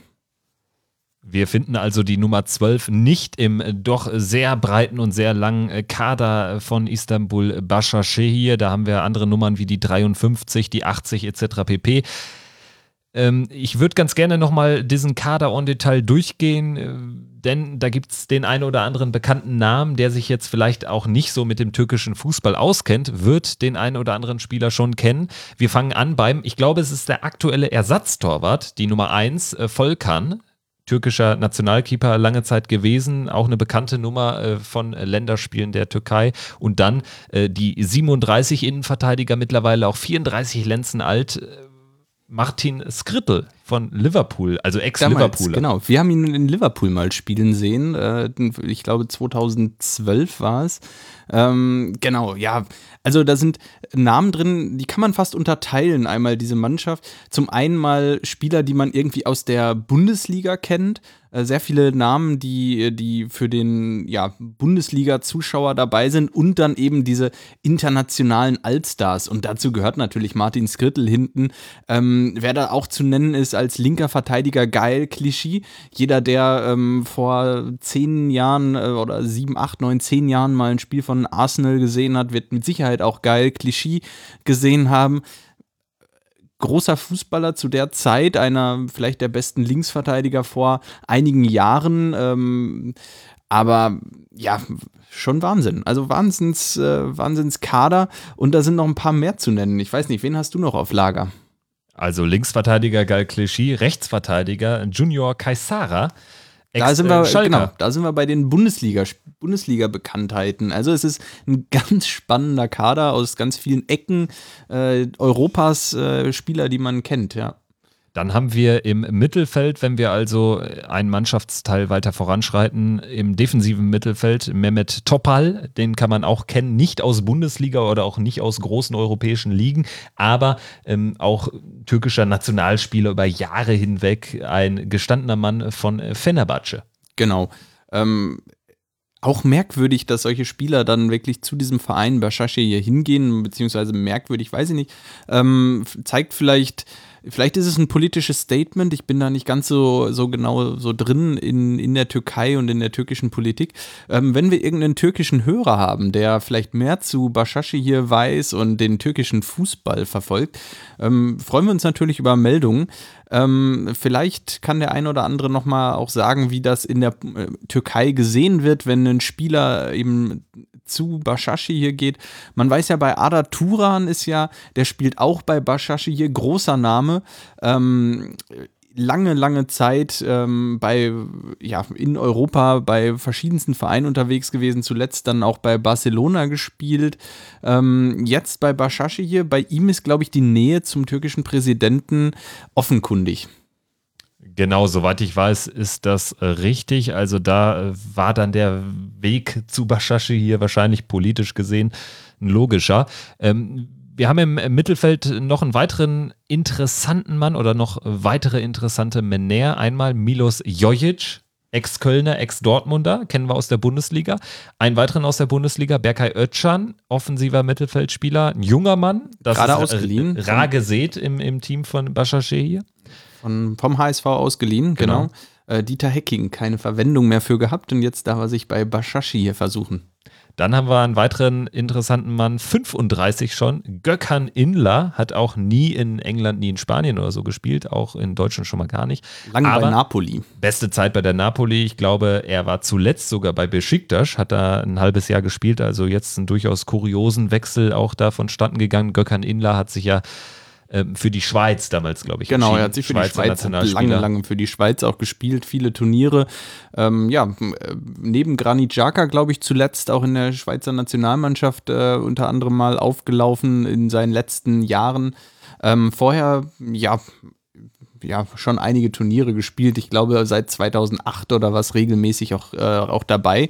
Wir finden also die Nummer zwölf nicht im doch sehr breiten und sehr langen Kader von Istanbul Başakşehir. Da haben wir andere Nummern wie die dreiundfünfzig, die achtzig et cetera pp. Ähm, ich würde ganz gerne nochmal diesen Kader en Detail durchgehen, äh, denn da gibt es den einen oder anderen bekannten Namen, der sich jetzt vielleicht auch nicht so mit dem türkischen Fußball auskennt, wird den einen oder anderen Spieler schon kennen. Wir fangen an beim, ich glaube, es ist der aktuelle Ersatztorwart, die Nummer eins, äh, Volkan. Türkischer Nationalkeeper lange Zeit gewesen, auch eine bekannte Nummer äh, von Länderspielen der Türkei. Und dann äh, die siebenunddreißig Innenverteidiger, mittlerweile auch vierunddreißig Lenzen alt, äh, Martin Skritel von Liverpool, also Damals, Ex-Liverpooler. genau. Wir haben ihn in Liverpool mal spielen sehen. Äh, ich glaube zweitausendzwölf war es. Ähm, genau, ja. Also da sind Namen drin, die kann man fast unterteilen, einmal diese Mannschaft. Zum einen mal Spieler, die man irgendwie aus der Bundesliga kennt. Äh, sehr viele Namen, die, die für den ja, Bundesliga-Zuschauer dabei sind und dann eben diese internationalen Allstars. Und dazu gehört natürlich Martin Skrittel hinten. Ähm, wer da auch zu nennen ist als linker Verteidiger, Gael Clichy. Jeder, der ähm, vor zehn Jahren äh, oder sieben, acht, neun, zehn Jahren mal ein Spiel von Arsenal gesehen hat, wird mit Sicherheit auch Gael Clichy gesehen haben. Großer Fußballer zu der Zeit, einer vielleicht der besten Linksverteidiger vor einigen Jahren, ähm, aber ja, schon Wahnsinn. Also Wahnsinns, äh, Wahnsinnskader und da sind noch ein paar mehr zu nennen. Ich weiß nicht, wen hast du noch auf Lager? Also Linksverteidiger Gael Clichy, Rechtsverteidiger Junior Caesara. Da sind wir, genau, da sind wir bei den Bundesliga, Bundesliga-Bekanntheiten. Also es ist ein ganz spannender Kader aus ganz vielen Ecken äh, Europas, äh, Spieler, die man kennt, ja. Dann haben wir im Mittelfeld, wenn wir also einen Mannschaftsteil weiter voranschreiten, im defensiven Mittelfeld Mehmet Topal, den kann man auch kennen, nicht aus Bundesliga oder auch nicht aus großen europäischen Ligen, aber ähm, auch türkischer Nationalspieler über Jahre hinweg, ein gestandener Mann von Fenerbahce. Genau. Ähm, auch merkwürdig, dass solche Spieler dann wirklich zu diesem Verein Başakşehir hier hingehen, beziehungsweise merkwürdig, weiß ich nicht, ähm, zeigt vielleicht, vielleicht ist es ein politisches Statement, ich bin da nicht ganz so, so genau so drin in, in der Türkei und in der türkischen Politik. Ähm, wenn wir irgendeinen türkischen Hörer haben, der vielleicht mehr zu Başakşehir hier weiß und den türkischen Fußball verfolgt, ähm, freuen wir uns natürlich über Meldungen. Ähm, vielleicht kann der ein oder andere nochmal auch sagen, wie das in der äh, Türkei gesehen wird, wenn ein Spieler eben zu Başakşehir hier geht. Man weiß ja, bei Arda Turan ist ja, der spielt auch bei Başakşehir hier, großer Name. Ähm, lange, lange Zeit ähm, bei, ja, in Europa bei verschiedensten Vereinen unterwegs gewesen, zuletzt dann auch bei Barcelona gespielt. Ähm, jetzt bei Başakşehir hier, bei ihm ist, glaube ich, die Nähe zum türkischen Präsidenten offenkundig. Genau, soweit ich weiß, ist das äh, richtig. Also da äh, war dann der Weg zu Başakşehir hier wahrscheinlich politisch gesehen ein logischer. Ähm, wir haben im Mittelfeld noch einen weiteren interessanten Mann oder noch weitere interessante Männer. Einmal Milos Jojic, Ex-Kölner, Ex-Dortmunder, kennen wir aus der Bundesliga. Einen weiteren aus der Bundesliga, Berkay Özcan, offensiver Mittelfeldspieler, ein junger Mann. Das Gerade ist ausgeliehen. rar gesät im, im Team von Başakşehir hier. Von, vom H S V ausgeliehen, genau. genau. Äh, Dieter Hecking, keine Verwendung mehr für gehabt und jetzt darf er sich bei Başakşehir hier versuchen. Dann haben wir einen weiteren interessanten Mann, fünfunddreißig schon, Gökhan Inler, hat auch nie in England, nie in Spanien oder so gespielt, auch in Deutschland schon mal gar nicht. Lange Aber bei Napoli. Beste Zeit bei der Napoli, ich glaube, er war zuletzt sogar bei Beşiktaş, hat da ein halbes Jahr gespielt, also jetzt einen durchaus kuriosen Wechsel auch da vonstatten gegangen. Gökhan Inler hat sich ja für die Schweiz damals, glaube ich, genau, er hat sich für die Schweiz lange, lange für die Schweiz auch gespielt, viele Turniere. Ähm, ja, neben Granit Xhaka, glaube ich, zuletzt auch in der Schweizer Nationalmannschaft äh, unter anderem mal aufgelaufen in seinen letzten Jahren. Ähm, vorher, ja, ja, schon einige Turniere gespielt. Ich glaube, seit zweitausendacht oder was regelmäßig auch, äh, auch dabei.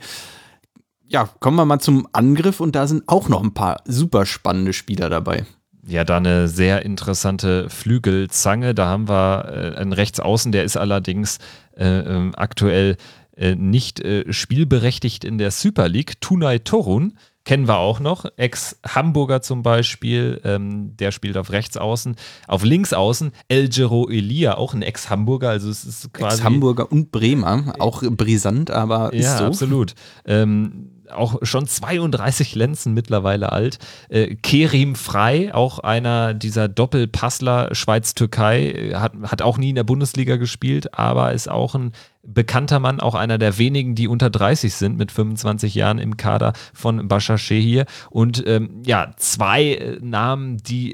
Ja, kommen wir mal zum Angriff und da sind auch noch ein paar super spannende Spieler dabei. Ja, da eine sehr interessante Flügelzange. Da haben wir äh, einen Rechtsaußen, der ist allerdings äh, äh, aktuell äh, nicht äh, spielberechtigt in der Super League. Tunay Torun kennen wir auch noch, Ex-Hamburger zum Beispiel, ähm, der spielt auf Rechtsaußen. Auf Linksaußen Elgero Elia, auch ein Ex-Hamburger, also es ist quasi... Ex-Hamburger und Bremer, auch brisant, aber ist ja, so. Ja, absolut. Ähm, auch schon zweiunddreißig Lenzen mittlerweile alt. Äh, Kerim Frey, auch einer dieser Doppelpassler Schweiz-Türkei, hat, hat auch nie in der Bundesliga gespielt, aber ist auch ein bekannter Mann, auch einer der wenigen, die unter dreißig sind, mit fünfundzwanzig Jahren im Kader von Başakşehir. Und ähm, ja, zwei Namen, die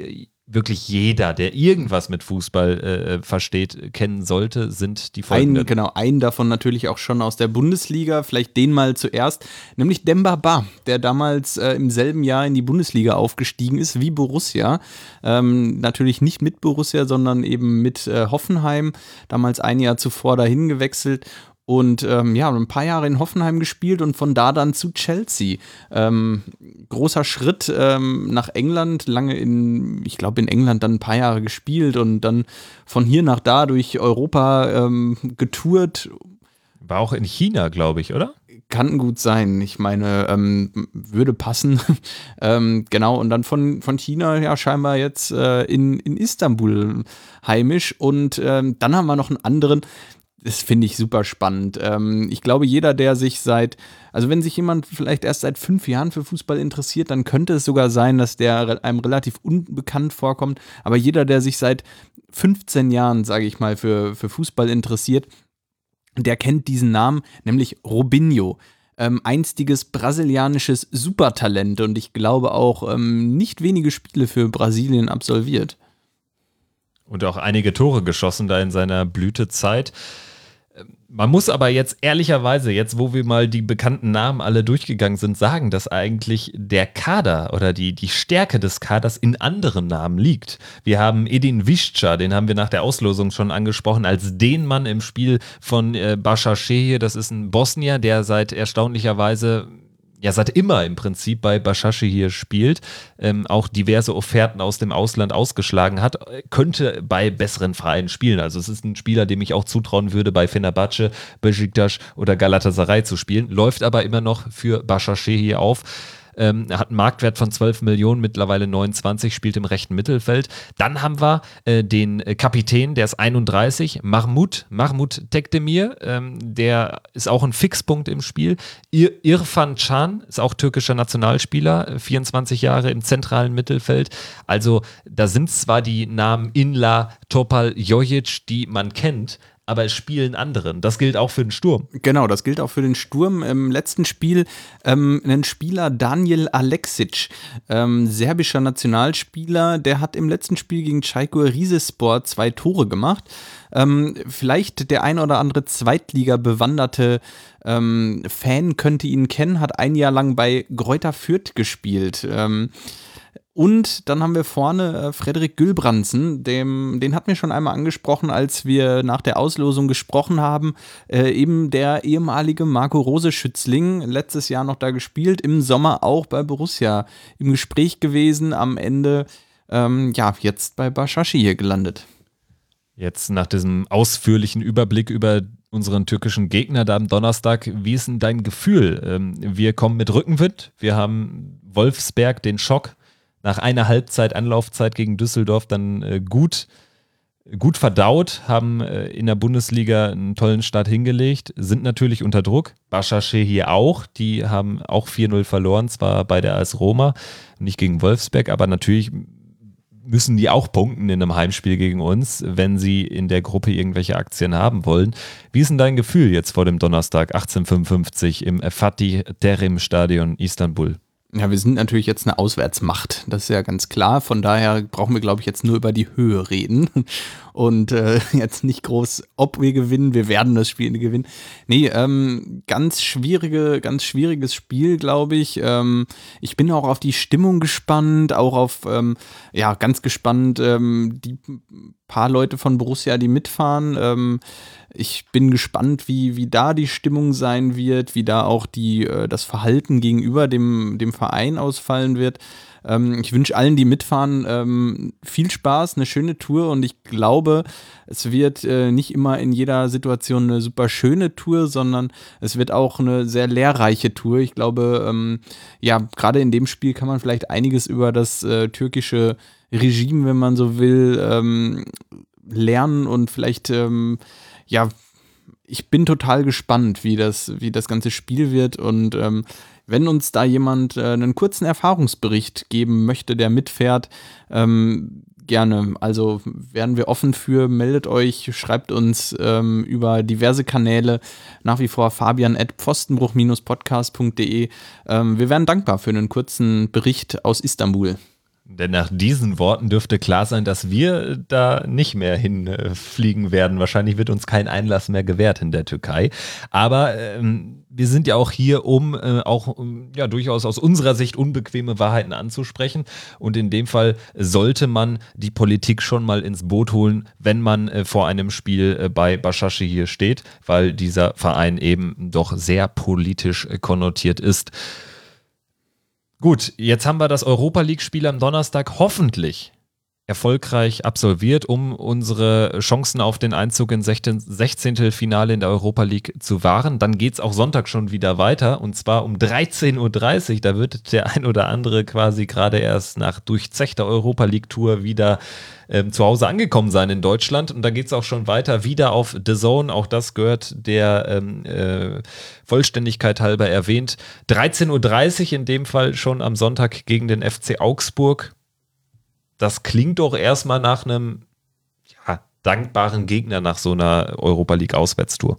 wirklich jeder, der irgendwas mit Fußball äh, versteht, kennen sollte, sind die folgenden. Ein, genau, einen davon natürlich auch schon aus der Bundesliga, vielleicht den mal zuerst, nämlich Demba Ba, der damals äh, im selben Jahr in die Bundesliga aufgestiegen ist, wie Borussia. Ähm, natürlich nicht mit Borussia, sondern eben mit äh, Hoffenheim, damals ein Jahr zuvor dahin gewechselt. Und ähm, ja, ein paar Jahre in Hoffenheim gespielt und von da dann zu Chelsea. Ähm, großer Schritt ähm, nach England, lange in, ich glaube in England dann ein paar Jahre gespielt und dann von hier nach da durch Europa ähm, getourt. War auch in China, glaube ich, oder? Kann gut sein. Ich meine, ähm, würde passen. ähm, genau, und dann von, von China ja scheinbar jetzt äh, in, in Istanbul heimisch. Und ähm, dann haben wir noch einen anderen. Das finde ich super spannend. Ähm, ich glaube, jeder, der sich seit, also wenn sich jemand vielleicht erst seit fünf Jahren für Fußball interessiert, dann könnte es sogar sein, dass der einem relativ unbekannt vorkommt. Aber jeder, der sich seit fünfzehn Jahren, sage ich mal, für, für Fußball interessiert, der kennt diesen Namen, nämlich Robinho. Ähm, einstiges brasilianisches Supertalent und ich glaube auch ähm, nicht wenige Spiele für Brasilien absolviert. Und auch einige Tore geschossen da in seiner Blütezeit. Man muss aber jetzt ehrlicherweise, jetzt wo wir mal die bekannten Namen alle durchgegangen sind, sagen, dass eigentlich der Kader oder die, die Stärke des Kaders in anderen Namen liegt. Wir haben Edin Visca, den haben wir nach der Auslosung schon angesprochen, als den Mann im Spiel von äh, Başakşehir. Das ist ein Bosnier, der seit erstaunlicherweise ja seit immer im Prinzip bei Başakşehir spielt, ähm, auch diverse Offerten aus dem Ausland ausgeschlagen hat, könnte bei besseren Vereinen spielen. Also es ist ein Spieler, dem ich auch zutrauen würde, bei Fenerbahce, Beşiktaş oder Galatasaray zu spielen, läuft aber immer noch für Başakşehir auf. Ähm, er hat einen Marktwert von zwölf Millionen, mittlerweile neunundzwanzig, spielt im rechten Mittelfeld. Dann haben wir äh, den Kapitän, der ist einunddreißig, Mahmut, Mahmut Tekdemir, ähm, der ist auch ein Fixpunkt im Spiel. Ir- Irfan Can ist auch türkischer Nationalspieler, vierundzwanzig Jahre im zentralen Mittelfeld. Also da sind zwar die Namen Inla, Topal, Jojic, die man kennt, aber es spielen anderen. Das gilt auch für den Sturm. Genau, das gilt auch für den Sturm. Im letzten Spiel ähm, ein Spieler, Daniel Aleksic, ähm, serbischer Nationalspieler, der hat im letzten Spiel gegen Çaykur Rizespor zwei Tore gemacht. Ähm, vielleicht der ein oder andere Zweitliga-bewanderte ähm, Fan könnte ihn kennen, hat ein Jahr lang bei Greuther Fürth gespielt. Ähm, Und dann haben wir vorne äh, Frederik Gulbrandsen, dem, den hatten wir schon einmal angesprochen, als wir nach der Auslosung gesprochen haben. Äh, eben der ehemalige Marco Rose-Schützling, letztes Jahr noch da gespielt, im Sommer auch bei Borussia im Gespräch gewesen, am Ende ähm, ja jetzt bei Başakşehir gelandet. Jetzt nach diesem ausführlichen Überblick über unseren türkischen Gegner da am Donnerstag, wie ist denn dein Gefühl? Ähm, wir kommen mit Rückenwind, wir haben Wolfsberg, den Schock, nach einer Halbzeit Anlaufzeit gegen Düsseldorf dann äh, gut, gut verdaut, haben äh, in der Bundesliga einen tollen Start hingelegt, sind natürlich unter Druck. Başakşehir auch, die haben auch vier null verloren, zwar bei der A S Roma, nicht gegen Wolfsberg, aber natürlich müssen die auch punkten in einem Heimspiel gegen uns, wenn sie in der Gruppe irgendwelche Aktien haben wollen. Wie ist denn dein Gefühl jetzt vor dem Donnerstag achtzehn Uhr fünfundfünfzig im Fatih Terim Stadion Istanbul? Ja, wir sind natürlich jetzt eine Auswärtsmacht, das ist ja ganz klar. Von daher brauchen wir, glaube ich, jetzt nur über die Höhe reden und äh, jetzt nicht groß, ob wir gewinnen, wir werden das Spiel gewinnen. Nee, ähm, ganz schwierige, ganz schwieriges Spiel, glaube ich. Ähm, ich bin auch auf die Stimmung gespannt, auch auf, ähm, ja, ganz gespannt, ähm, die paar Leute von Borussia, die mitfahren. Ähm, Ich bin gespannt, wie, wie da die Stimmung sein wird, wie da auch die, äh, das Verhalten gegenüber dem, dem Verein ausfallen wird. Ähm, ich wünsche allen, die mitfahren, ähm, viel Spaß, eine schöne Tour und ich glaube, es wird äh, nicht immer in jeder Situation eine super schöne Tour, sondern es wird auch eine sehr lehrreiche Tour. Ich glaube, ähm, ja, gerade in dem Spiel kann man vielleicht einiges über das äh, türkische Regime, wenn man so will, ähm, lernen und vielleicht ähm, ja, ich bin total gespannt, wie das, wie das ganze Spiel wird und ähm, wenn uns da jemand äh, einen kurzen Erfahrungsbericht geben möchte, der mitfährt, ähm, gerne. Also wären wir offen für, meldet euch, schreibt uns ähm, über diverse Kanäle, nach wie vor fabian at pfostenbruch Bindestrich podcast punkt de. Ähm, wir wären dankbar für einen kurzen Bericht aus Istanbul. Denn nach diesen Worten dürfte klar sein, dass wir da nicht mehr hinfliegen werden. Wahrscheinlich wird uns kein Einlass mehr gewährt in der Türkei. Aber ähm, wir sind ja auch hier, um äh, auch um, ja, durchaus aus unserer Sicht unbequeme Wahrheiten anzusprechen. Und in dem Fall sollte man die Politik schon mal ins Boot holen, wenn man äh, vor einem Spiel äh, bei Başakşehir hier steht, weil dieser Verein eben doch sehr politisch äh, konnotiert ist. Gut, jetzt haben wir das Europa-League-Spiel am Donnerstag hoffentlich erfolgreich absolviert, um unsere Chancen auf den Einzug ins Sechzehntelfinale in der Europa League zu wahren. Dann geht es auch Sonntag schon wieder weiter und zwar um dreizehn Uhr dreißig. Da wird der ein oder andere quasi gerade erst nach durchzechter Europa League-Tour wieder ähm, zu Hause angekommen sein in Deutschland. Und dann geht es auch schon weiter wieder auf The Zone. Auch das gehört der ähm, äh, Vollständigkeit halber erwähnt. dreizehn Uhr dreißig in dem Fall schon am Sonntag gegen den F C Augsburg. Das klingt doch erstmal nach einem ja, dankbaren Gegner nach so einer Europa-League-Auswärtstour.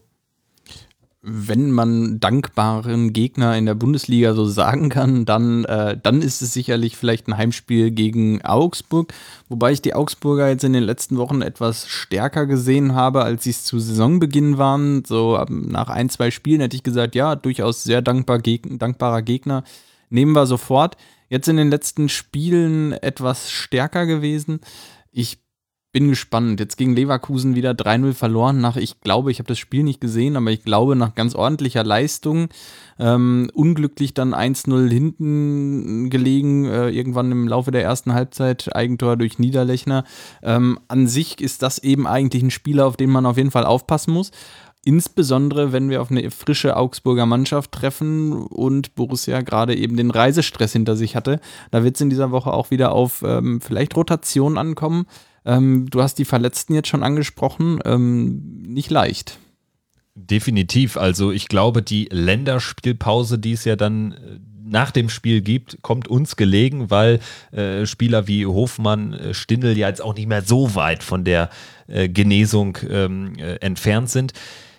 Wenn man dankbaren Gegner in der Bundesliga so sagen kann, dann, äh, dann ist es sicherlich vielleicht ein Heimspiel gegen Augsburg. Wobei ich die Augsburger jetzt in den letzten Wochen etwas stärker gesehen habe, als sie es zu Saisonbeginn waren. So nach ein, zwei Spielen hätte ich gesagt, ja, durchaus sehr dankbar Geg- dankbarer Gegner. Nehmen wir sofort. Jetzt in den letzten Spielen etwas stärker gewesen. Ich bin gespannt. Jetzt gegen Leverkusen wieder drei null verloren. Nach, ich glaube, ich habe das Spiel nicht gesehen, aber ich glaube, nach ganz ordentlicher Leistung. Ähm, unglücklich dann eins null hinten gelegen, äh, irgendwann im Laufe der ersten Halbzeit, Eigentor durch Niederlechner. Ähm, an sich ist das eben eigentlich ein Spieler, auf den man auf jeden Fall aufpassen muss. Insbesondere, wenn wir auf eine frische Augsburger Mannschaft treffen und Borussia gerade eben den Reisestress hinter sich hatte. Da wird es in dieser Woche auch wieder auf ähm, vielleicht Rotation ankommen. Ähm, du hast die Verletzten jetzt schon angesprochen. Ähm, nicht leicht. Definitiv. Also ich glaube, die Länderspielpause, die es ja dann nach dem Spiel gibt, kommt uns gelegen, weil äh, Spieler wie Hofmann, äh, Stindl ja jetzt auch nicht mehr so weit von der äh, Genesung ähm, äh, entfernt sind.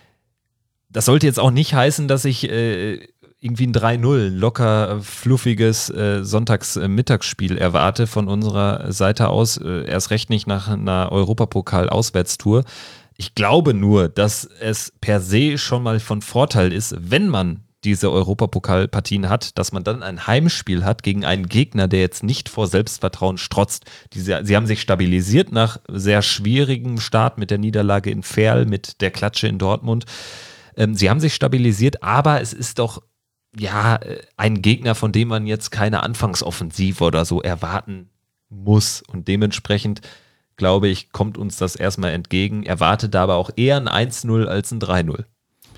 Das sollte jetzt auch nicht heißen, dass ich äh, irgendwie ein drei null, locker, fluffiges äh, Sonntags-Mittagsspiel erwarte von unserer Seite aus. Äh, erst recht nicht nach einer Europapokal-Auswärtstour. Ich glaube nur, dass es per se schon mal von Vorteil ist, wenn man diese Europapokalpartien hat, dass man dann ein Heimspiel hat gegen einen Gegner, der jetzt nicht vor Selbstvertrauen strotzt. Diese, sie haben sich stabilisiert nach sehr schwierigem Start mit der Niederlage in Verl, mit der Klatsche in Dortmund. Sie haben sich stabilisiert, aber es ist doch ja ein Gegner, von dem man jetzt keine Anfangsoffensive oder so erwarten muss. Und dementsprechend, glaube ich, kommt uns das erstmal entgegen. Erwarte da aber auch eher ein eins null als ein drei null.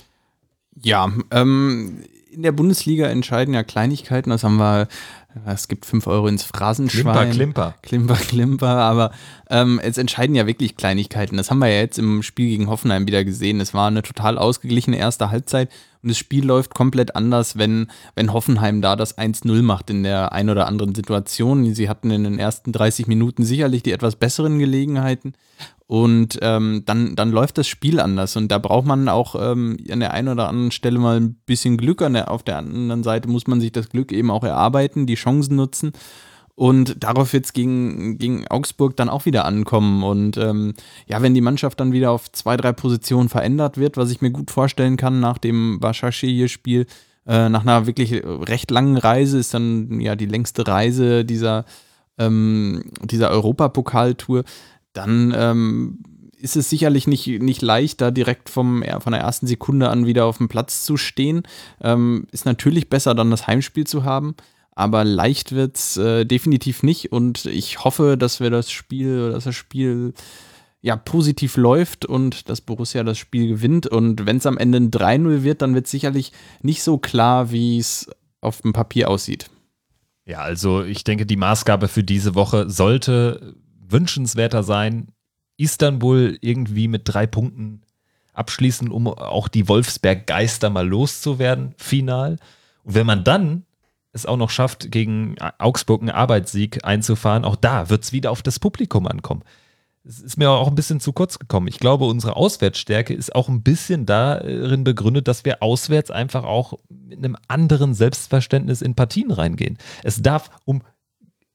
Ja, ähm, in der Bundesliga entscheiden ja Kleinigkeiten. Das haben wir, es gibt fünf Euro ins Phrasenschwein. Klimper, Klimper. Klimper, Klimper, aber ähm, es entscheiden ja wirklich Kleinigkeiten. Das haben wir ja jetzt im Spiel gegen Hoffenheim wieder gesehen. Es war eine total ausgeglichene erste Halbzeit und das Spiel läuft komplett anders, wenn, wenn Hoffenheim da das eins null macht in der ein oder anderen Situation. Sie hatten in den ersten dreißig Minuten sicherlich die etwas besseren Gelegenheiten. Und ähm, dann, dann läuft das Spiel anders und da braucht man auch ähm, an der einen oder anderen Stelle mal ein bisschen Glück. An der, auf der anderen Seite muss man sich das Glück eben auch erarbeiten, die Chancen nutzen und darauf wird es gegen, gegen Augsburg dann auch wieder ankommen. Und ähm, ja, wenn die Mannschaft dann wieder auf zwei, drei Positionen verändert wird, was ich mir gut vorstellen kann nach dem Başakşehir-Spiel, äh, nach einer wirklich recht langen Reise, ist dann ja die längste Reise dieser, ähm, dieser Europapokaltour, dann ähm, ist es sicherlich nicht, nicht leicht, da direkt vom, von der ersten Sekunde an wieder auf dem Platz zu stehen. Ähm, ist natürlich besser, dann das Heimspiel zu haben, aber leicht wird es äh, definitiv nicht und ich hoffe, dass wir das Spiel, dass das Spiel ja positiv läuft und dass Borussia das Spiel gewinnt und wenn es am Ende ein drei null wird, dann wird es sicherlich nicht so klar, wie es auf dem Papier aussieht. Ja, also ich denke, die Maßgabe für diese Woche sollte wünschenswerter sein, Istanbul irgendwie mit drei Punkten abschließen, um auch die Wolfsberg-Geister mal loszuwerden, final. Und wenn man dann es auch noch schafft, gegen Augsburg einen Arbeitssieg einzufahren, auch da wird es wieder auf das Publikum ankommen. Es ist mir auch ein bisschen zu kurz gekommen. Ich glaube, unsere Auswärtsstärke ist auch ein bisschen darin begründet, dass wir auswärts einfach auch mit einem anderen Selbstverständnis in Partien reingehen. Es darf um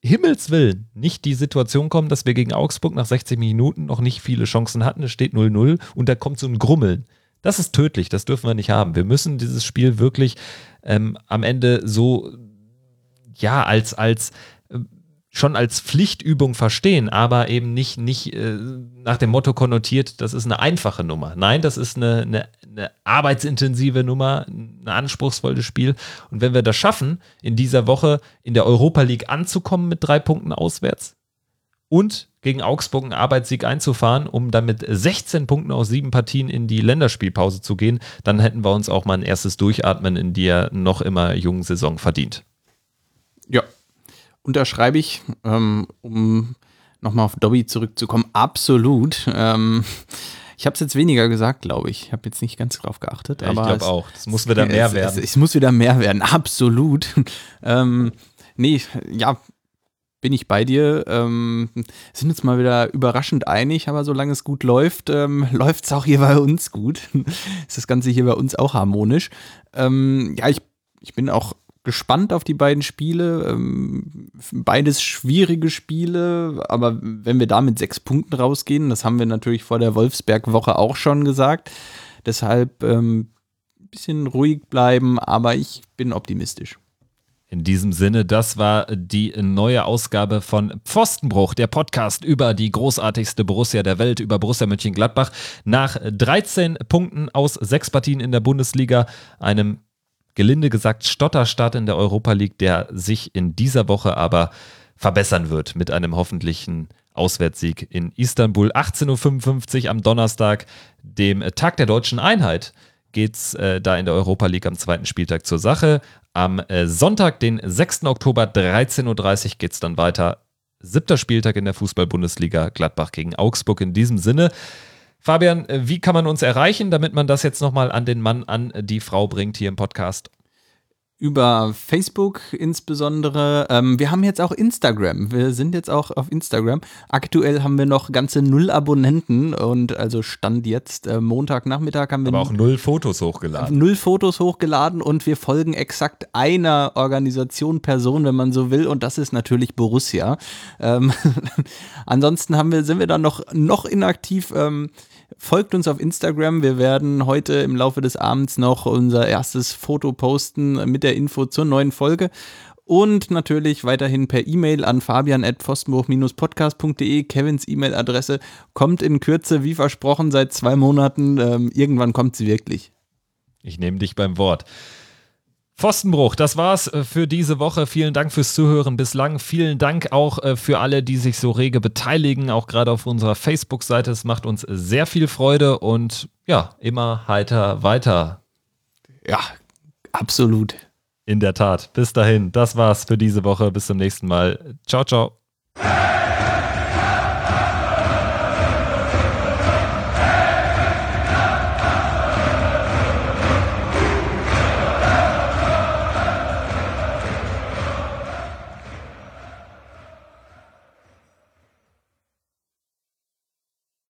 Himmels Willen nicht die Situation kommen, dass wir gegen Augsburg nach sechzig Minuten noch nicht viele Chancen hatten. Es steht null null und da kommt so ein Grummeln. Das ist tödlich, das dürfen wir nicht haben. Wir müssen dieses Spiel wirklich ähm, am Ende so, ja, als, als äh, schon als Pflichtübung verstehen, aber eben nicht, nicht äh, nach dem Motto konnotiert, das ist eine einfache Nummer. Nein, das ist eine, eine, eine arbeitsintensive Nummer, ein anspruchsvolles Spiel. Und wenn wir das schaffen, in dieser Woche in der Europa League anzukommen mit drei Punkten auswärts und gegen Augsburg einen Arbeitssieg einzufahren, um dann mit sechzehn Punkten aus sieben Partien in die Länderspielpause zu gehen, dann hätten wir uns auch mal ein erstes Durchatmen in der noch immer jungen Saison verdient. Ja, unterschreibe ich, ähm, um nochmal auf Dobby zurückzukommen, absolut. Ähm, ich habe es jetzt weniger gesagt, glaube ich. Ich habe jetzt nicht ganz drauf geachtet. Ja, aber ich glaube auch. Das muss wieder mehr es, werden. Es, es muss wieder mehr werden, absolut. ähm, nee, ja, bin ich bei dir. Ähm, sind uns mal wieder überraschend einig, aber solange es gut läuft, ähm, läuft es auch hier bei uns gut. Ist das Ganze hier bei uns auch harmonisch. Ähm, ja, ich, ich bin auch gespannt auf die beiden Spiele. Ähm, beides schwierige Spiele, aber wenn wir da mit sechs Punkten rausgehen, das haben wir natürlich vor der Wolfsberg-Woche auch schon gesagt. Deshalb ähm, ein bisschen ruhig bleiben, aber ich bin optimistisch. In diesem Sinne, das war die neue Ausgabe von Pfostenbruch, der Podcast über die großartigste Borussia der Welt, über Borussia Mönchengladbach. Nach dreizehn Punkten aus sechs Partien in der Bundesliga, einem gelinde gesagt Stotterstart in der Europa League, der sich in dieser Woche aber verbessern wird mit einem hoffentlichen Auswärtssieg in Istanbul. achtzehn Uhr fünfundfünfzig am Donnerstag, dem Tag der deutschen Einheit, geht's äh, da in der Europa League am zweiten Spieltag zur Sache. Am äh, Sonntag, den sechsten Oktober, dreizehn Uhr dreißig, geht's dann weiter. Siebter Spieltag in der Fußball-Bundesliga, Gladbach gegen Augsburg. In diesem Sinne, Fabian, wie kann man uns erreichen, damit man das jetzt nochmal an den Mann, an die Frau bringt hier im Podcast? Über Facebook insbesondere. Ähm, wir haben jetzt auch Instagram. Wir sind jetzt auch auf Instagram. Aktuell haben wir noch ganze null Abonnenten und also Stand jetzt äh, Montagnachmittag haben wir aber auch null Fotos hochgeladen. Null Fotos hochgeladen und wir folgen exakt einer Organisation, Person, wenn man so will, und das ist natürlich Borussia. Ähm, ansonsten haben wir, sind wir dann noch, noch inaktiv. Ähm, Folgt uns auf Instagram. Wir werden heute im Laufe des Abends noch unser erstes Foto posten mit der Info zur neuen Folge. Und natürlich weiterhin per E-Mail an fabian at pfostenbruch podcast punkt de. Kevins E-Mail-Adresse kommt in Kürze, wie versprochen, seit zwei Monaten. Ähm, irgendwann kommt sie wirklich. Ich nehme dich beim Wort. Pfostenbruch, das war's für diese Woche. Vielen Dank fürs Zuhören bislang. Vielen Dank auch für alle, die sich so rege beteiligen, auch gerade auf unserer Facebook-Seite. Es macht uns sehr viel Freude und ja, immer heiter weiter. Ja, absolut. In der Tat. Bis dahin, das war's für diese Woche. Bis zum nächsten Mal. Ciao, ciao.